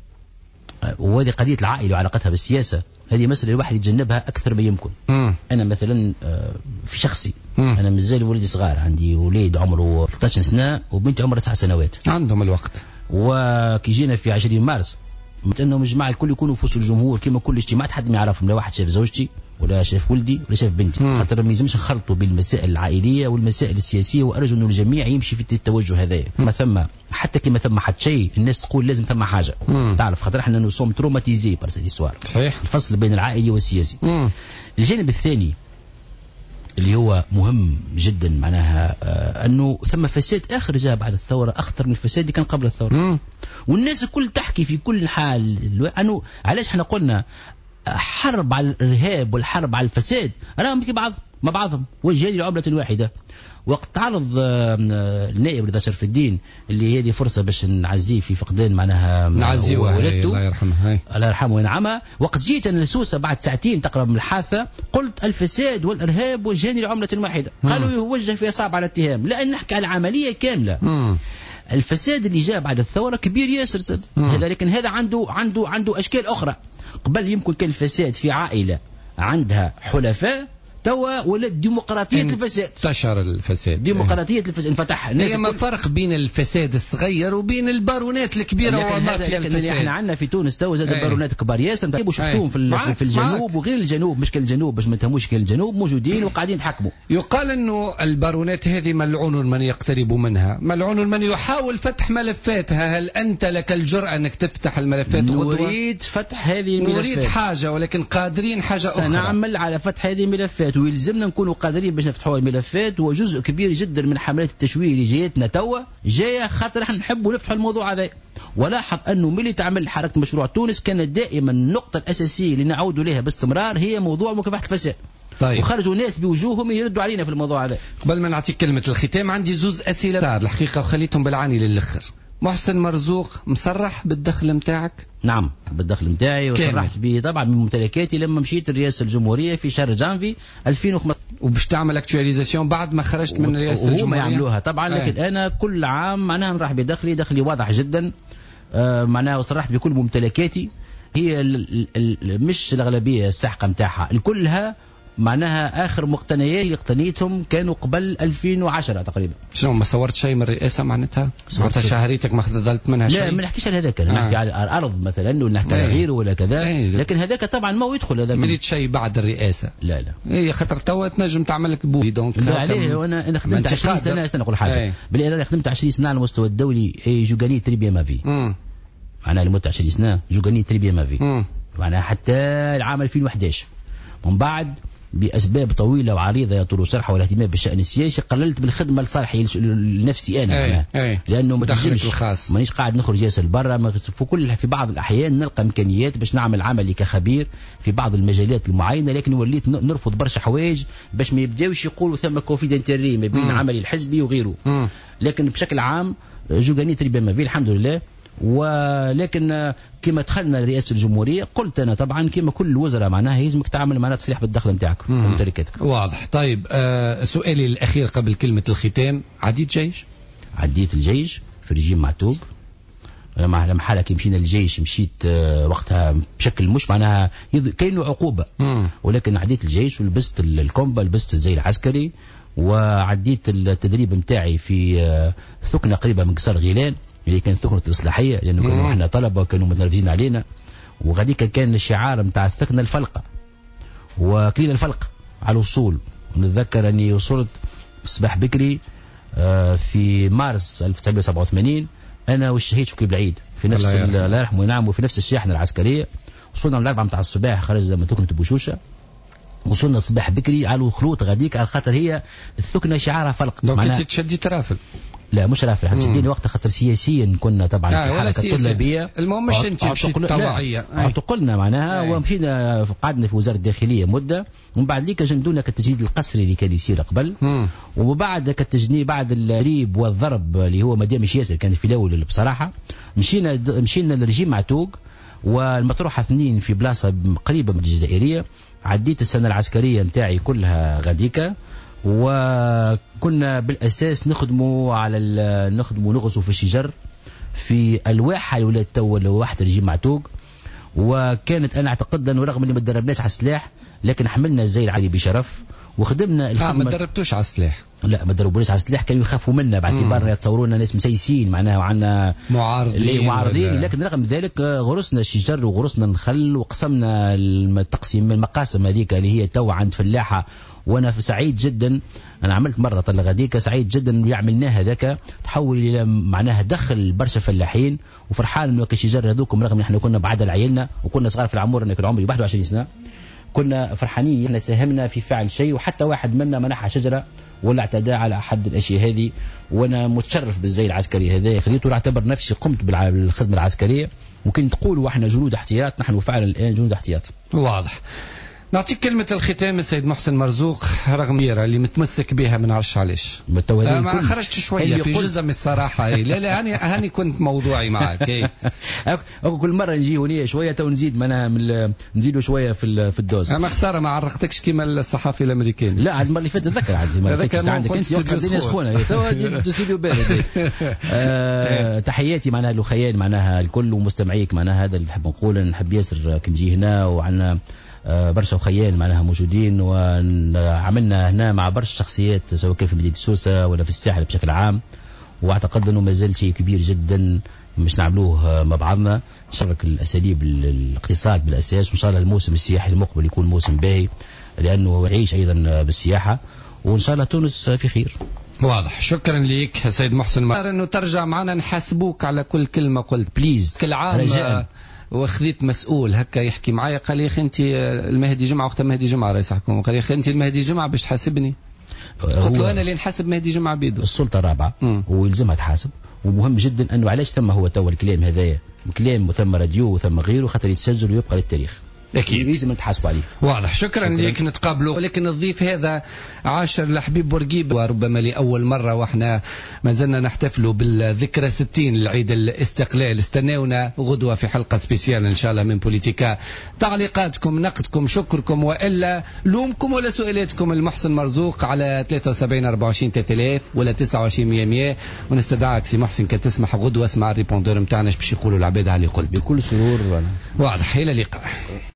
وهذه قضيه العائله وعلاقتها بالسياسه، هذه مساله الواحد يتجنبها اكثر ما يمكن. مم. انا مثلا في شخصي مم. انا مازال ولدي صغار، عندي وليد عمره ثلاثة عشر سنه وبنتي عمرها تسع سنوات، عندهم الوقت. وكي جينا في عشرين مارس انهم الجماعه الكل يكونوا في وسط الجمهور كما كل اجتماعات، حد ما يعرفهم، لا واحد شاف زوجتي ولا شاف ولدي ولا شاف بنتي، خاطر ما يلزمش نخلطوا بين المسائل العائليه والمسائل السياسيه، وارجو انه الجميع يمشي في التوجه هذا. ما ثم حتى كما ثم حد شيء الناس تقول لازم ثم حاجه، مم. تعرف خاطر احنا نسوم تروماتيزي بار سيت هيستوار. صحيح. الفصل بين العائلي والسياسي. مم. الجانب الثاني اللي هو مهم جدا معناها آه انه ثم فساد اخر جاء بعد الثوره اخطر من الفساد اللي كان قبل الثوره. مم. والناس الكل تحكي في كل حال انه علاش احنا قلنا حرب على الارهاب والحرب على الفساد راهم في بعض مع بعضهم والجهاد العمله الواحده. وقت تعرض النائب رضا شرف الدين اللي هذه فرصه باش نعزيه في فقدان معناها نعزيه ولدته الله يرحمه الله يرحمه وينعمه. وقت جيت انا لسوسه بعد ساعتين تقرب من الحادثه قلت الفساد والارهاب والجهاد العمله واحده، قالوا يوجه في اصابع على الاتهام، لان نحكي على العمليه كامله. مم. الفساد اللي جاء بعد الثوره كبير ياسر زاد هذا، لكن هذا عنده عنده عنده اشكال اخرى. قبل يمكن كان الفساد في عائله عندها حلفاء، توا ولد ديمقراطيه الفساد، انتشر الفساد، ديمقراطيه الفساد انفتح. هي ما فرق بين الفساد الصغير وبين البارونات الكبيره والمافيا الفساد. لكن احنا عندنا في تونس توا زاد البارونات كبار ياسر وشفتوهم في, في الجنوب وغير الجنوب، مش كان الجنوب باش ما نتهموش كان الجنوب موجودين وقاعدين يتحكموا. يقال انه البارونات هذه ملعون من يقترب منها، ملعون من يحاول فتح ملفاتها. هل انت لك الجرأة انك تفتح الملفات؟ نريد فتح هذه الملفات، نريد حاجه ولكن قادرين حاجه اخرى. سنعمل على فتح هذه الملفات ويلزمنا نكونوا قادرين باش نفتحوا الملفات، وجزء كبير جدا من حملات التشويه اللي جايتنا توا جايه خاطر احنا نحبوا نفتحوا الموضوع هذا. ولاحظ انه ملي تعمل حركه مشروع تونس كانت دائما النقطه الاساسيه اللي نعود لها باستمرار هي موضوع مكافحه الفساد. طيب. وخرجوا ناس بوجوههم يردوا علينا في الموضوع هذا. قبل ما نعطيك كلمه الختام عندي زوز اسئله الحقيقه وخليتهم بالعاني للاخر. محسن مرزوق مصرح بالدخل متاعك؟ نعم بالدخل متاعي وصرحت به طبعا من ممتلكاتي لما مشيت الرئاسة الجمهورية في شهر جانفي ألفين وخمسة عشر. وباش تعمل اكتواليزاسيون بعد ما خرجت من رئاسة الجمهورية؟ وهم يعملوها طبعا. لكن أي. أنا كل عام معناها نروح بدخلي، دخلي واضح جدا آه معناها وصرحت بكل ممتلكاتي. هي ال ال مش الأغلبية الساحقة متاعها الكلها معناها آخر مقتنيات اللي اقتنيتهم كانوا قبل ألفين وعشرة تقريبا. شنو ما صورت شيء من الرئاسة معناتها؟ معناتها شهريتك ما خذلت منها شيء؟ لا ما نحكيش على هذاك، نحكي آه. على الأرض مثلا ونحكي على غيره ولا كذا. ايه. لكن هذاك طبعا ما هو يدخل هذاك. مريد شيء بعد الرئاسة؟ لا لا. ايه خاطر توا تنجم تعمل لك بولي دونك. لا عليه انا انا خدمت عشرين سنة استنى نقول حاجة. ايه. بلي انا خدمت عشرين سنة على المستوى الدولي جو غاني تري بيان ما في. امم. معناها لمدة عشرين سنة جو غاني تري بيان ما في. معناها حتى العام ألفين وأحد عشر. من بعد بأسباب طويلة وعريضة يطول شرحها والاهتمام بالشأن السياسي قللت بالخدمة لصالحي لنفسي أنا أي أي لأنه ما دخلك الخاص مانيش قاعد نخرج ياسر برا في كل في بعض الأحيان نلقى إمكانيات باش نعمل عملي كخبير في بعض المجالات المعينة لكن وليت نرفض برشا حوايج باش ما يبداوش يقولوا ثم كونفيد انتري ما بين عملي الحزبي وغيره مم. لكن بشكل عام جو غاني تري ما في الحمد لله. ولكن كما دخلنا لرئاسة الجمهورية قلت أنا طبعا كما كل الوزراء معناها يلزمك تعمل معناها تصليح بالدخل نتاعك وممتلكاتك. واضح. طيب آه سؤالي الأخير قبل كلمة الختام، عديت جيش؟ عديت الجيش في رجيم معتوق. لما حالة كي مشينا للجيش مشيت آه وقتها بشكل مش معناها كاين عقوبة مم. ولكن عديت الجيش ولبست الكومبا لبست الزي العسكري وعديت التدريب نتاعي في آه ثقنة قريبة من قصر غيلان اللي كانت ثقنة الإصلاحية لأنه كانوا احنا طلبة وكانوا متنرفزين علينا وغاديك كان الشعار نتاع الثقنة الفلقة وكليل الفلق على الوصول. ونتذكر أني وصلت صباح بكري في مارس ألف وتسعمائة وسبعة وثمانين أنا والشهيد شكري بالعيد في نفس الله يرحمه وينعم وفي نفس الشاحنة العسكرية. وصلنا من الأربعة متاع الصباح خرجنا من ثقنة بوشوشة وصلنا صباح بكري على الخلوط غاديك على خاطر هي الثقنة شعارها فلق. دونك انت تشدي ترافل؟ لا مش رافع هتشديني وقتها خاطر سياسيا كنا طبعا آه في حركه طلابيه. المهم مش انت مشيت طوعيه اعتقلنا معناها ومشينا قعدنا في وزاره الداخليه مده ومن بعد ليك جندونا كالتجنيد القسري اللي كان يصير قبل وبعد كالتجنيد بعد التدريب والضرب اللي هو مدام مش ياسر كان في الاول بصراحه مشينا مشينا للرجيم معتوق والمطروحه اثنين في بلاصه قريبه من الجزائريه. عديت السنه العسكريه نتاعي كلها غاديكا وكنا بالاساس نخدموا على نخدموا نغصوا في الشجر في الواحه الولاد تو لواحه رجيم معتوق. وكانت انا اعتقد انه رغم اني ما تدربناش على السلاح لكن حملنا الزي العالي بشرف وخدمنا الخدمه. اه ما تدربتوش على السلاح؟ لا ما دربوناش على السلاح كانوا يخافوا منا باعتبارنا يتصورونا ناس مسيسين معناها وعندنا معارضين معارضين لكن رغم ذلك غرسنا الشجر وغرسنا النخل وقسمنا التقسيم المقاسم هذيك اللي هي تو عند فلاحه. وانا سعيد جدا انا عملت مره طلع غاديكا سعيد جدا انه يعملنا هذاك تحول الى معناها دخل برشا فلاحين وفرحان انه الشجر هذوكم رغم ان احنا كنا بعدد عيلنا وكنا صغار في العمر انا كان عمري واحد وعشرين سنه كنا فرحانين احنا ساهمنا في فعل شيء وحتى واحد منا منح شجره ولا اعتدى على احد الاشياء هذه. وانا متشرف بالزي العسكري هذا خذيته واعتبر نفسي قمت بالخدمه العسكريه. ممكن تقولوا احنا جنود احتياط نحن فعلا الان جنود احتياط. واضح. نعطيك كلمة الختام السيد محسن مرزوق رغم اللي متمسك بها ما نعرفش علاش. آه ما خرجت شوية في جزء من الصراحة. لا لا هاني هاني كنت موضوعي معك. كل مرة نجي هنا شوية تو نزيد منها من نزيدوا شوية في في الدوز. أما خسارة ما عرقتكش كما الصحافي الأمريكاني. لا المرة اللي فاتت ذكر عندي مرة كنت عندك أنت وقت الدنيا سخونة تو تسيدوا بالك. تحياتي معناها للخيال معناها الكل ومستمعيك معناها هذا اللي نحب نقول نحب ياسر كنجي هنا وعندنا برشا وخيال معناها موجودين وعملنا هنا مع برشا شخصيات سواء كان في مدينة سوسة ولا في الساحل بشكل عام. واعتقد انه ما زال شيء كبير جدا مش نعملوه مع بعضنا نشارك الاساليب الاقتصاد بالاساس وان شاء الله الموسم السياحي المقبل يكون موسم باهي لانه يعيش ايضا بالسياحه وان شاء الله تونس في خير. واضح. شكرا لك سيد محسن مر انه ترجع معنا نحاسبوك على كل كلمه قلت بليز كل عام رجاء. وخذيت مسؤول هكا يحكي معايا قال لي اخي انت المهدي جمعه وقت المهدي جمعه رئيس حكومه قال لي اخي انت المهدي جمعه باش تحاسبني. قلت له انا اللي نحاسب مهدي جمعه بيدو. السلطه رابعه ويلزمها تحاسب ومهم جدا انه علاش ثم هو تو الكلام هذايا كلام ثم راديو وثم غيره خاطر يتسجل ويبقى للتاريخ. أكيد لازم نتحاسبوا عليه. واضح. شكرا, شكرا. ليك نتقابلوا. ولكن الضيف هذا عاشر لحبيب بورقيب وربما لأول مرة واحنا ما زلنا نحتفلوا بالذكرى ستين لعيد الاستقلال. استناونا غدوة في حلقة سبيسيال إن شاء الله من بوليتيكا. تعليقاتكم نقدكم شكركم وإلا لومكم ولا سؤالاتكم المحسن مرزوق على ثلاثة وسبعين أربعة وعشرين ثلاثة آلاف ولا تسعة وعشرين مية مية. ونستدعاك سي محسن كتسمح غدوة اسمع الريبوندور متاعنا باش يقولوا العباد على اللي قلت. بكل سرور. واضح. إلى اللقاء.